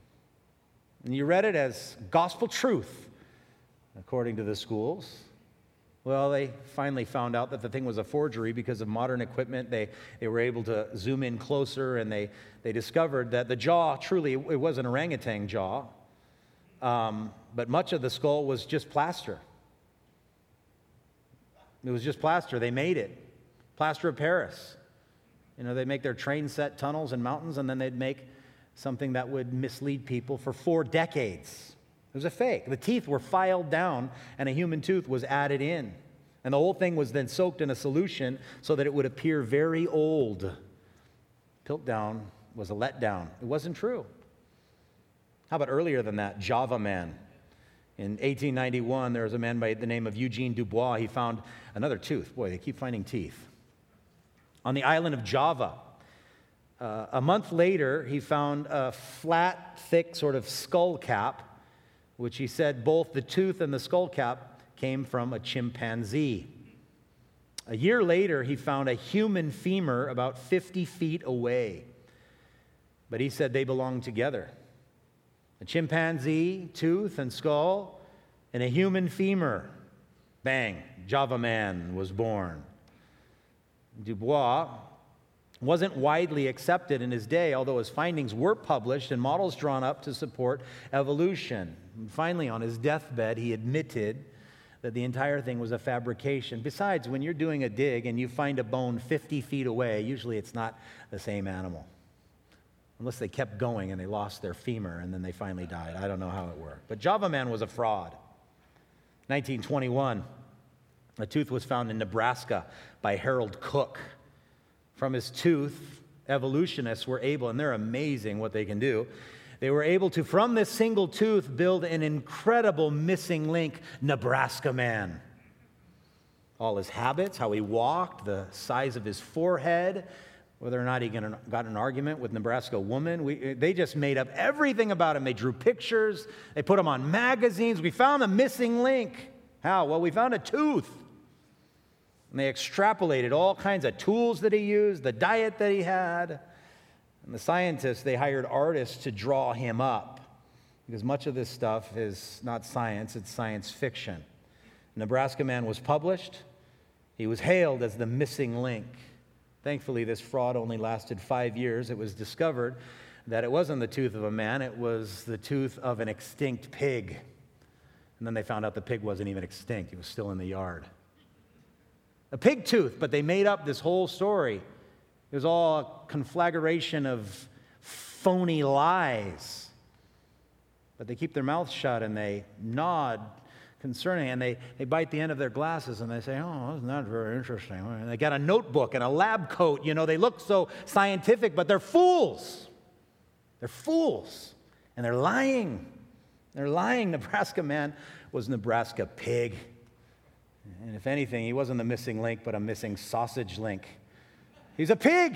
And you read it as gospel truth, according to the schools. Well, they finally found out that the thing was a forgery because of modern equipment. They were able to zoom in closer, and they discovered that the jaw, truly, it was an orangutan jaw, but much of the skull was just plaster. It was just plaster. They made it. Plaster of Paris. They make their train set tunnels and mountains, and then they'd make something that would mislead people for 4 decades. It was a fake. The teeth were filed down, and a human tooth was added in. And the whole thing was then soaked in a solution so that it would appear very old. Piltdown was a letdown. It wasn't true. How about earlier than that? Java Man. In 1891, there was a man by the name of Eugene Dubois. He found another tooth. Boy, they keep finding teeth. On the island of Java, a month later, he found a flat, thick sort of skull cap, which he said both the tooth and the skull cap came from a chimpanzee. A year later, he found a human femur about 50 feet away. But he said they belonged together. A chimpanzee, tooth and skull, and a human femur. Bang, Java man was born. Dubois wasn't widely accepted in his day, although his findings were published and models drawn up to support evolution. And finally, on his deathbed, he admitted that the entire thing was a fabrication. Besides, when you're doing a dig and you find a bone 50 feet away, usually it's not the same animal. Unless they kept going and they lost their femur and then they finally died. I don't know how it worked. But Java man was a fraud. 1921, a tooth was found in Nebraska by Harold Cook. From his tooth, evolutionists were able, and they're amazing what they can do, they were able to, from this single tooth, build an incredible missing link Nebraska man. All his habits, how he walked, the size of his forehead, whether or not he got in an argument with Nebraska woman. They just made up everything about him. They drew pictures. They put him on magazines. We found a missing link. How? Well, we found a tooth. And they extrapolated all kinds of tools that he used, the diet that he had. And the scientists, they hired artists to draw him up. Because much of this stuff is not science, it's science fiction. Nebraska Man was published. He was hailed as the missing link. Thankfully, this fraud only lasted 5 years. It was discovered that it wasn't the tooth of a man, it was the tooth of an extinct pig. And then they found out the pig wasn't even extinct, it was still in the yard. A pig tooth, but they made up this whole story. It was all a conflagration of phony lies. But they keep their mouths shut and they nod concerning, and they bite the end of their glasses and they say, oh, that's not very interesting. And they got a notebook and a lab coat. You know, they look so scientific, but they're fools. They're fools. And they're lying. They're lying. Nebraska man was Nebraska pig. And if anything, he wasn't the missing link, but a missing sausage link. He's a pig.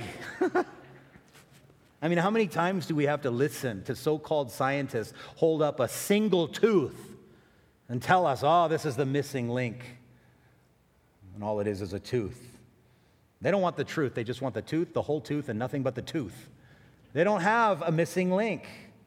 I mean, how many times do we have to listen to so-called scientists hold up a single tooth and tell us, oh, this is the missing link? And all it is a tooth. They don't want the truth. They just want the tooth, the whole tooth, and nothing but the tooth. They don't have a missing link.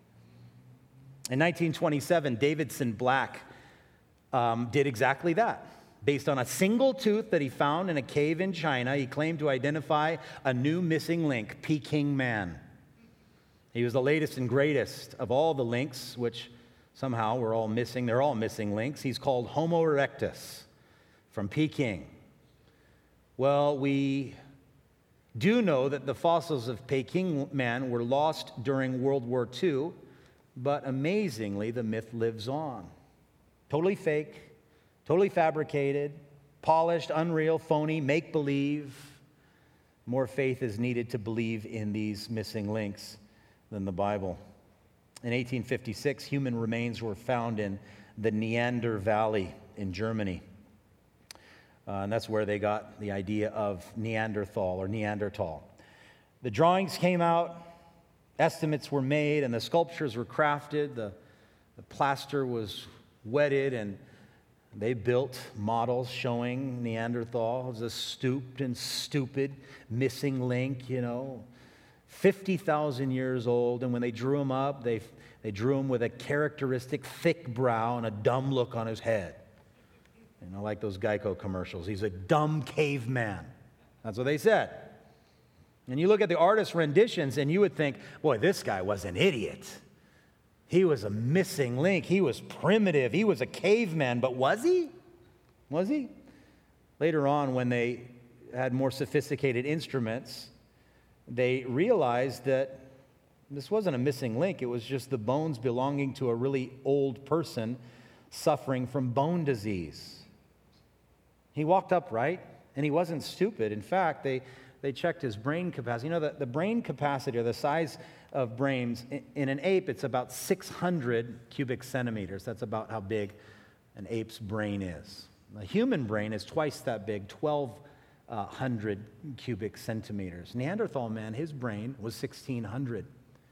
In 1927, Davidson Black did exactly that. Based on a single tooth that he found in a cave in China, he claimed to identify a new missing link, Peking man. He was the latest and greatest of all the links, which somehow we're all missing. They're all missing links. He's called Homo erectus from Peking. Well, we do know that the fossils of Peking man were lost during World War II, but amazingly, the myth lives on. Totally fake. Totally fabricated, polished, unreal, phony, make-believe. More faith is needed to believe in these missing links than the Bible. In 1856, human remains were found in the Neander Valley in Germany. And that's where they got the idea of Neanderthal or Neanderthal. The drawings came out, estimates were made, and the sculptures were crafted. The plaster was wetted, and they built models showing Neanderthal as a stooped and stupid missing link, 50,000 years old. And when they drew him up, they drew him with a characteristic thick brow and a dumb look on his head. Like those Geico commercials. He's a dumb caveman. That's what they said. And you look at the artist's renditions and you would think, boy, this guy was an idiot. He was a missing link. He was primitive. He was a caveman. But was he? Was he? Later on, when they had more sophisticated instruments, they realized that this wasn't a missing link. It was just the bones belonging to a really old person suffering from bone disease. He walked upright, and he wasn't stupid. In fact, they they checked his brain capacity. You know, the brain capacity, or the size of brains, in an ape, it's about 600 cubic centimeters. That's about how big an ape's brain is. A human brain is twice that big, 1,200 cubic centimeters. Neanderthal man, his brain was 1,600.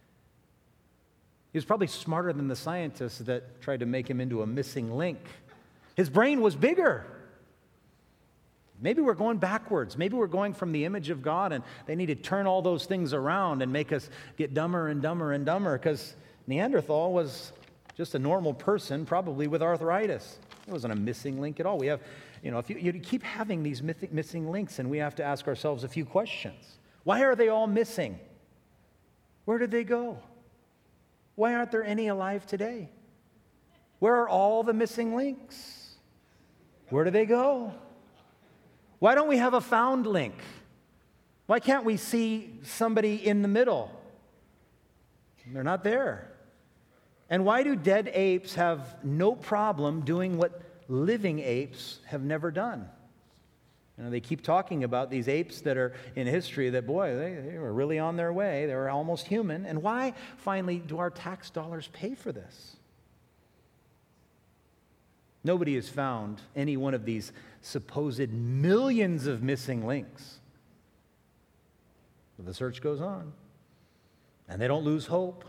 He was probably smarter than the scientists that tried to make him into a missing link. His brain was bigger. Maybe we're going backwards. Maybe we're going from the image of God, and they need to turn all those things around and make us get dumber and dumber and dumber, because Neanderthal was just a normal person, probably with arthritis. It wasn't a missing link at all. We have, if you keep having these missing links, and we have to ask ourselves a few questions. Why are they all missing? Where did they go? Why aren't there any alive today? Where are all the missing links? Where do they go? Why don't we have a found link? Why can't we see somebody in the middle? They're not there. And why do dead apes have no problem doing what living apes have never done? They keep talking about these apes that are in history that, boy, they were really on their way. They were almost human. And why, finally, do our tax dollars pay for this? Nobody has found any one of these supposed millions of missing links. But the search goes on. And they don't lose hope,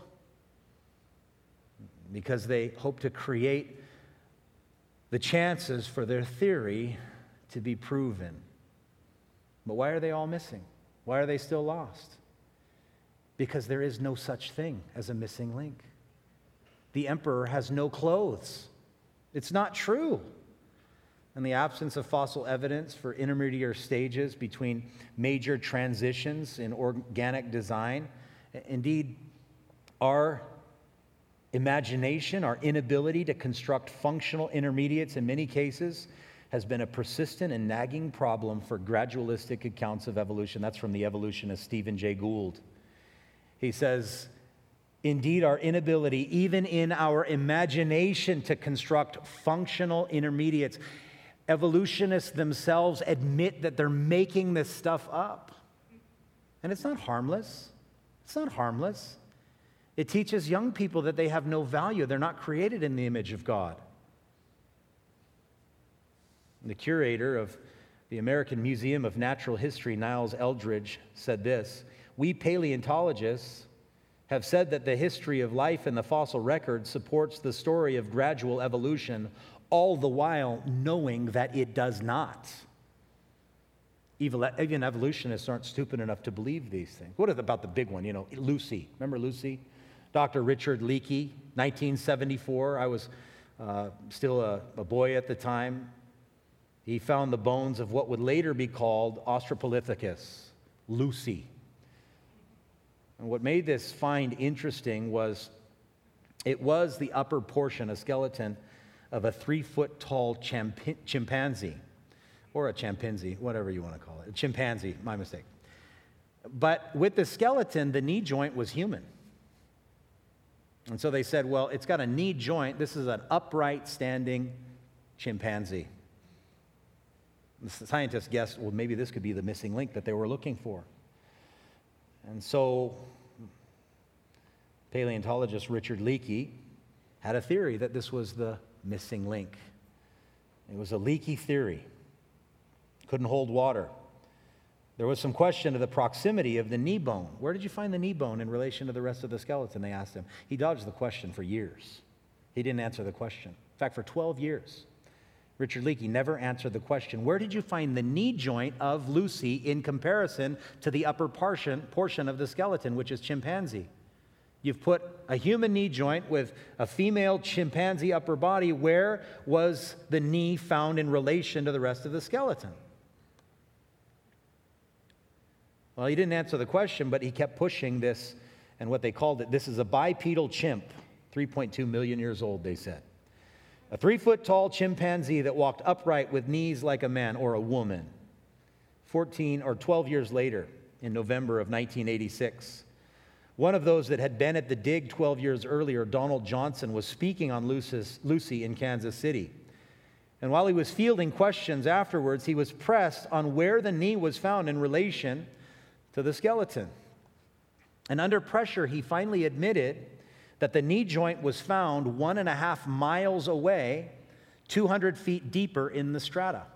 because they hope to create the chances for their theory to be proven. But why are they all missing? Why are they still lost? Because there is no such thing as a missing link. The emperor has no clothes. It's not true. In the absence of fossil evidence for intermediate stages between major transitions in organic design, indeed, our imagination, our inability to construct functional intermediates in many cases has been a persistent and nagging problem for gradualistic accounts of evolution. That's from the evolutionist Stephen Jay Gould. He says, indeed, our inability, even in our imagination, to construct functional intermediates, evolutionists themselves admit that they're making this stuff up. And it's not harmless. It's not harmless. It teaches young people that they have no value. They're not created in the image of God. The curator of the American Museum of Natural History, Niles Eldridge, said this: "We paleontologists have said that the history of life in the fossil record supports the story of gradual evolution, all the while knowing that it does not." Even evolutionists aren't stupid enough to believe these things. What about the big one? Lucy. Remember Lucy? Dr. Richard Leakey, 1974. I was still a boy at the time. He found the bones of what would later be called Australopithecus, Lucy. And what made this find interesting was it was the upper portion, a skeleton of a 3-foot-tall chimpanzee, or a chimpanzee, whatever you want to call it. A chimpanzee, my mistake. But with the skeleton, the knee joint was human. And so they said, well, it's got a knee joint. This is an upright, standing chimpanzee. The scientists guessed, well, maybe this could be the missing link that they were looking for. And so paleontologist Richard Leakey had a theory that this was the missing link. It was a leaky theory. Couldn't hold water. There was some question of the proximity of the knee bone. Where did you find the knee bone in relation to the rest of the skeleton, they asked him. He dodged the question for years. He didn't answer the question. In fact, for 12 years, Richard Leakey never answered the question, where did you find the knee joint of Lucy in comparison to the upper portion of the skeleton, which is chimpanzee? You've put a human knee joint with a female chimpanzee upper body. Where was the knee found in relation to the rest of the skeleton? Well, he didn't answer the question, but he kept pushing this, and what they called it, this is a bipedal chimp, 3.2 million years old, they said. A 3-foot-tall chimpanzee that walked upright with knees like a man or a woman. 12 years later, in November of 1986, one of those that had been at the dig 12 years earlier, Donald Johnson, was speaking on Lucy in Kansas City. And while he was fielding questions afterwards, he was pressed on where the knee was found in relation to the skeleton. And under pressure, he finally admitted that the knee joint was found 1.5 miles away, 200 feet deeper in the strata.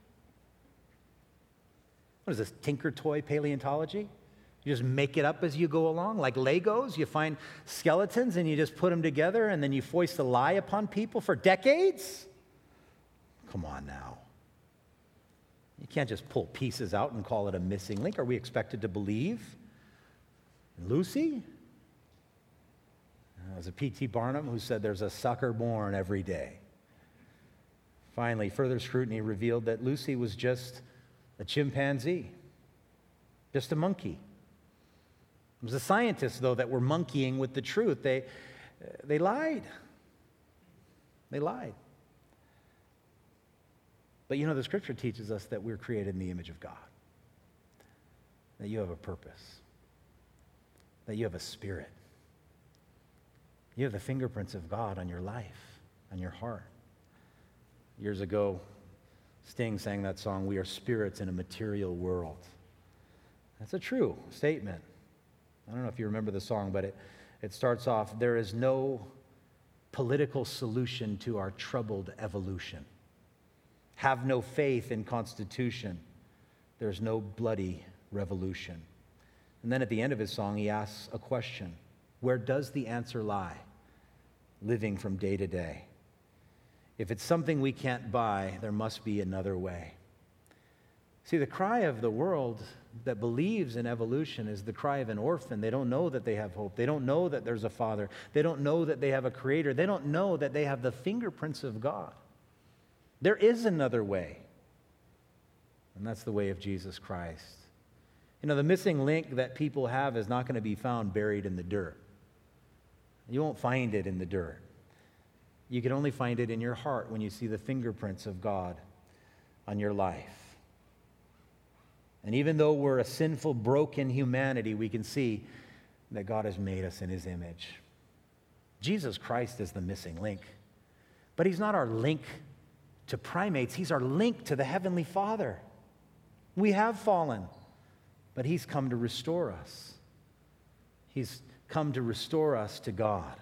What is this, tinker toy paleontology? You just make it up as you go along, like Legos. You find skeletons and you just put them together and then you foist a lie upon people for decades? Come on now. You can't just pull pieces out and call it a missing link. Are we expected to believe in Lucy? It was a P.T. Barnum who said there's a sucker born every day. Finally, further scrutiny revealed that Lucy was just a chimpanzee, just a monkey. It was the scientists, though, that were monkeying with the truth. They lied. They lied. But you know, the Scripture teaches us that we're created in the image of God, that you have a purpose, that you have a spirit. You have the fingerprints of God on your life, on your heart. Years ago, Sting sang that song, "We are spirits in a material world." That's a true statement. I don't know if you remember the song, but it starts off, "There is no political solution to our troubled evolution. Have no faith in Constitution. There's no bloody revolution." And then at the end of his song, he asks a question. Where does the answer lie? Living from day to day. If it's something we can't buy, there must be another way. See, the cry of the world that believes in evolution is the cry of an orphan. They don't know that they have hope. They don't know that there's a Father. They don't know that they have a Creator. They don't know that they have the fingerprints of God. There is another way, and that's the way of Jesus Christ. You know, the missing link that people have is not going to be found buried in the dirt. You won't find it in the dirt. You can only find it in your heart when you see the fingerprints of God on your life. And even though we're a sinful, broken humanity, we can see that God has made us in His image. Jesus Christ is the missing link. But He's not our link to primates. He's our link to the Heavenly Father. We have fallen, but He's come to restore us. He's come to restore us to God.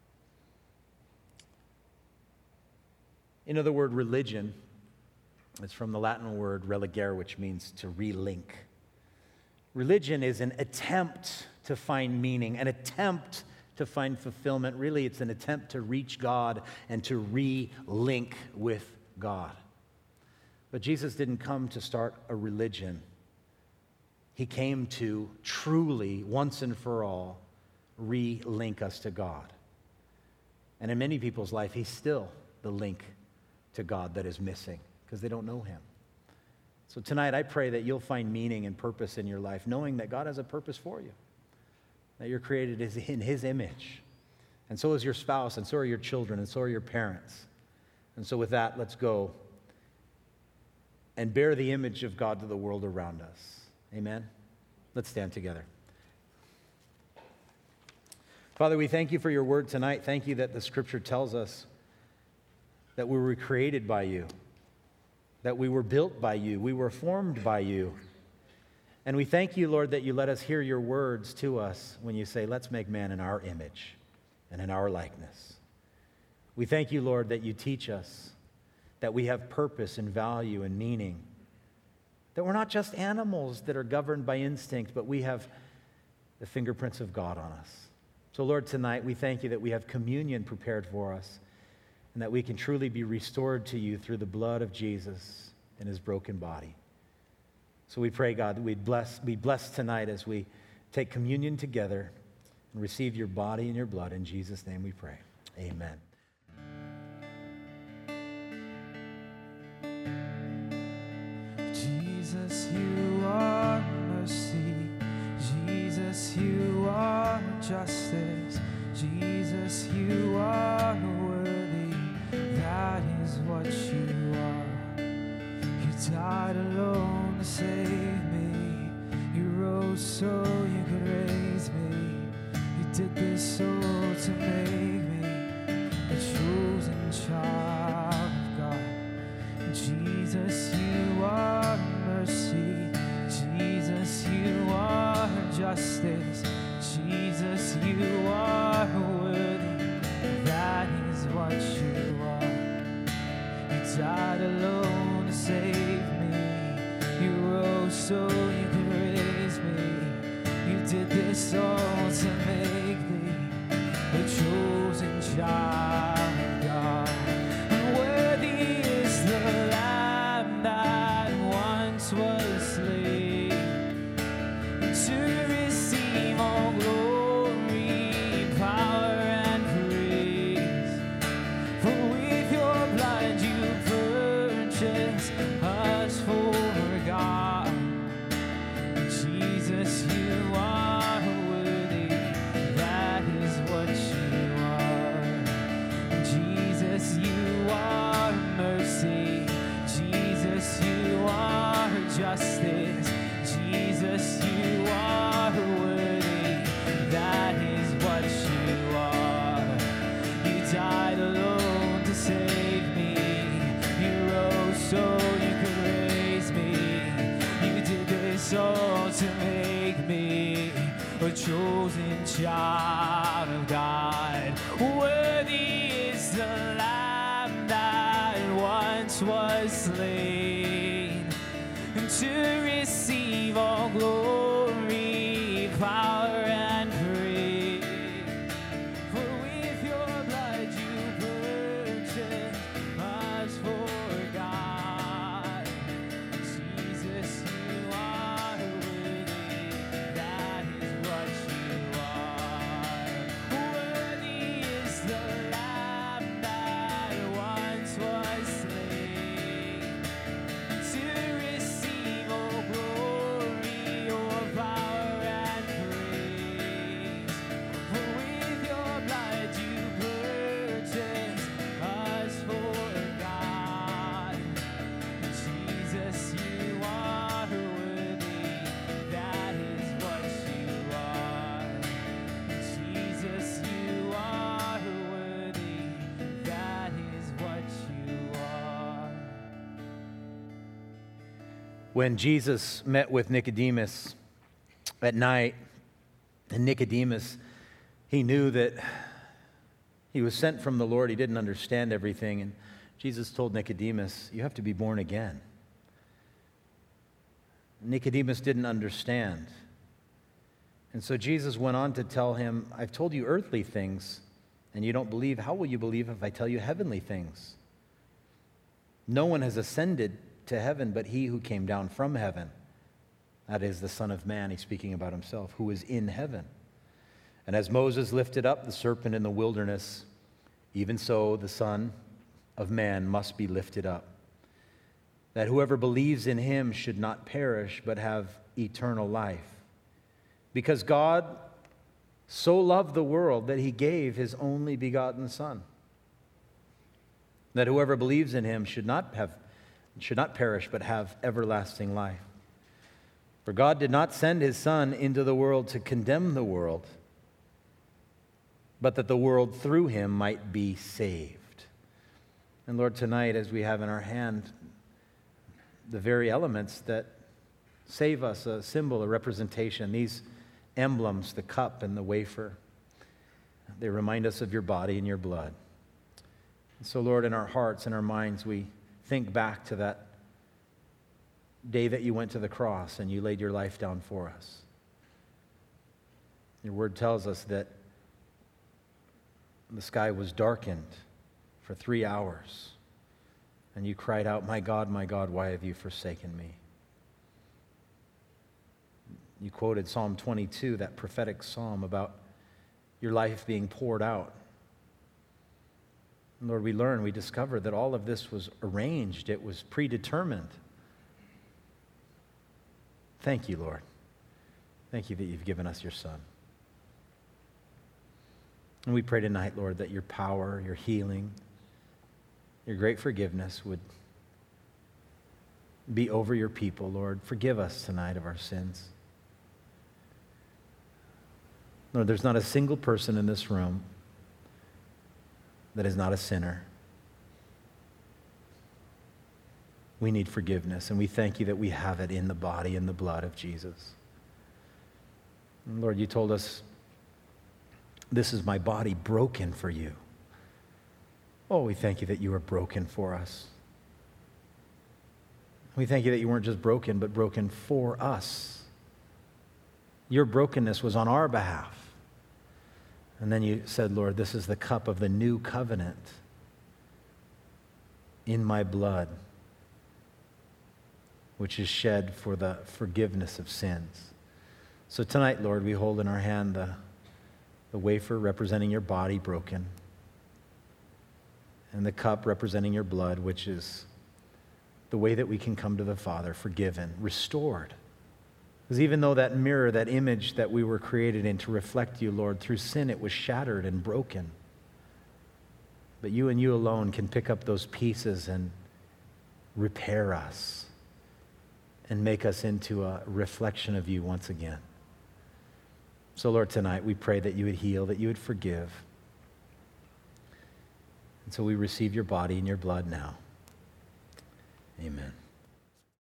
You know, the word religion, it's from the Latin word religare, which means to relink. Religion is an attempt to find meaning, an attempt to find fulfillment. Really, it's an attempt to reach God and to relink with God. But Jesus didn't come to start a religion. He came to truly, once and for all, relink us to God. And in many people's life, He's still the link to God that is missing because they don't know Him. So tonight, I pray that you'll find meaning and purpose in your life, knowing that God has a purpose for you, that you're created in His image. And so is your spouse, and so are your children, and so are your parents. And so with that, let's go and bear the image of God to the world around us. Amen? Let's stand together. Father, we thank You for Your word tonight. Thank You that the Scripture tells us that we were created by You, that we were built by You, we were formed by You. And we thank You, Lord, that You let us hear Your words to us when You say, let's make man in Our image and in Our likeness. We thank You, Lord, that You teach us that we have purpose and value and meaning, that we're not just animals that are governed by instinct, but we have the fingerprints of God on us. So, Lord, tonight we thank You that we have communion prepared for us and that we can truly be restored to You through the blood of Jesus and His broken body. So we pray, God, that we'd be blessed tonight as we take communion together and receive Your body and Your blood. In Jesus' name we pray. Amen. Jesus, You are mercy. Jesus, You are justice. Jesus, You are worthy. That is what You are. You died alone to save me. You rose so You could raise me. You did this all to make me child of God. Worthy is the Lamb that once was slain to receive all glory, power, and praise. For with your blood you purchased us for God. Jesus, you are worthy. That is what you are. Jesus, you are mercy. Jesus, you are justice. Jesus, you are worthy. That is what you are. You died alone to save me. You rose so you could raise me. You did this all to make me a chosen child of God. Worthy is the Lamb that once was slain to receive all glory, power, and praise. For with your blood you purchased us for God. Jesus, you are worthy. That is what you are. Worthy is the Lamb that once was slain to receive all glory, your power, and praise. For with your blood you purchased us for God. Jesus, you are worthy. That is what you are. Jesus, you are worthy. That is what you are. When Jesus met with Nicodemus at night, and Nicodemus, he knew that he was sent from the Lord. He didn't understand everything. And Jesus told Nicodemus, you have to be born again. Nicodemus didn't understand. And so Jesus went on to tell him, I've told you earthly things, and you don't believe. How will you believe if I tell you heavenly things? No one has ascended to heaven but he who came down from heaven. That is the Son of Man, he's speaking about himself, who is in heaven. And as Moses lifted up the serpent in the wilderness, even so the Son of Man must be lifted up, that whoever believes in him should not perish but have eternal life. Because God so loved the world that he gave his only begotten Son, that whoever believes in him should not perish but have everlasting life. For God did not send his Son into the world to condemn the world, but that the world through him might be saved. And Lord, tonight, as we have in our hand the very elements that save us, a symbol, a representation, these emblems, the cup and the wafer, they remind us of your body and your blood. And so, Lord, in our hearts and our minds, we think back to that day that you went to the cross and you laid your life down for us. Your word tells us that the sky was darkened for 3 hours, and you cried out, my God, why have you forsaken me? You quoted Psalm 22, that prophetic psalm about your life being poured out. And Lord, we discover that all of this was arranged. It was predetermined. Thank you, Lord. Thank you that you've given us your Son. And we pray tonight, Lord, that your power, your healing, your great forgiveness would be over your people, Lord. Forgive us tonight of our sins. Lord, there's not a single person in this room that is not a sinner. We need forgiveness, and we thank you that we have it in the body and the blood of Jesus. And Lord, you told us, this is my body broken for you. Oh, we thank you that you were broken for us. We thank you that you weren't just broken, but broken for us. Your brokenness was on our behalf. And then you said, Lord, this is the cup of the new covenant in my blood, which is shed for the forgiveness of sins. So tonight, Lord, we hold in our hand the wafer representing your body broken, and the cup representing your blood, which is the way that we can come to the Father, forgiven, restored. Because even though that mirror, that image that we were created in to reflect you, Lord, through sin it was shattered and broken. But you and you alone can pick up those pieces and repair us and make us into a reflection of you once again. So, Lord, tonight we pray that you would heal, that you would forgive. And so we receive your body and your blood now. Amen.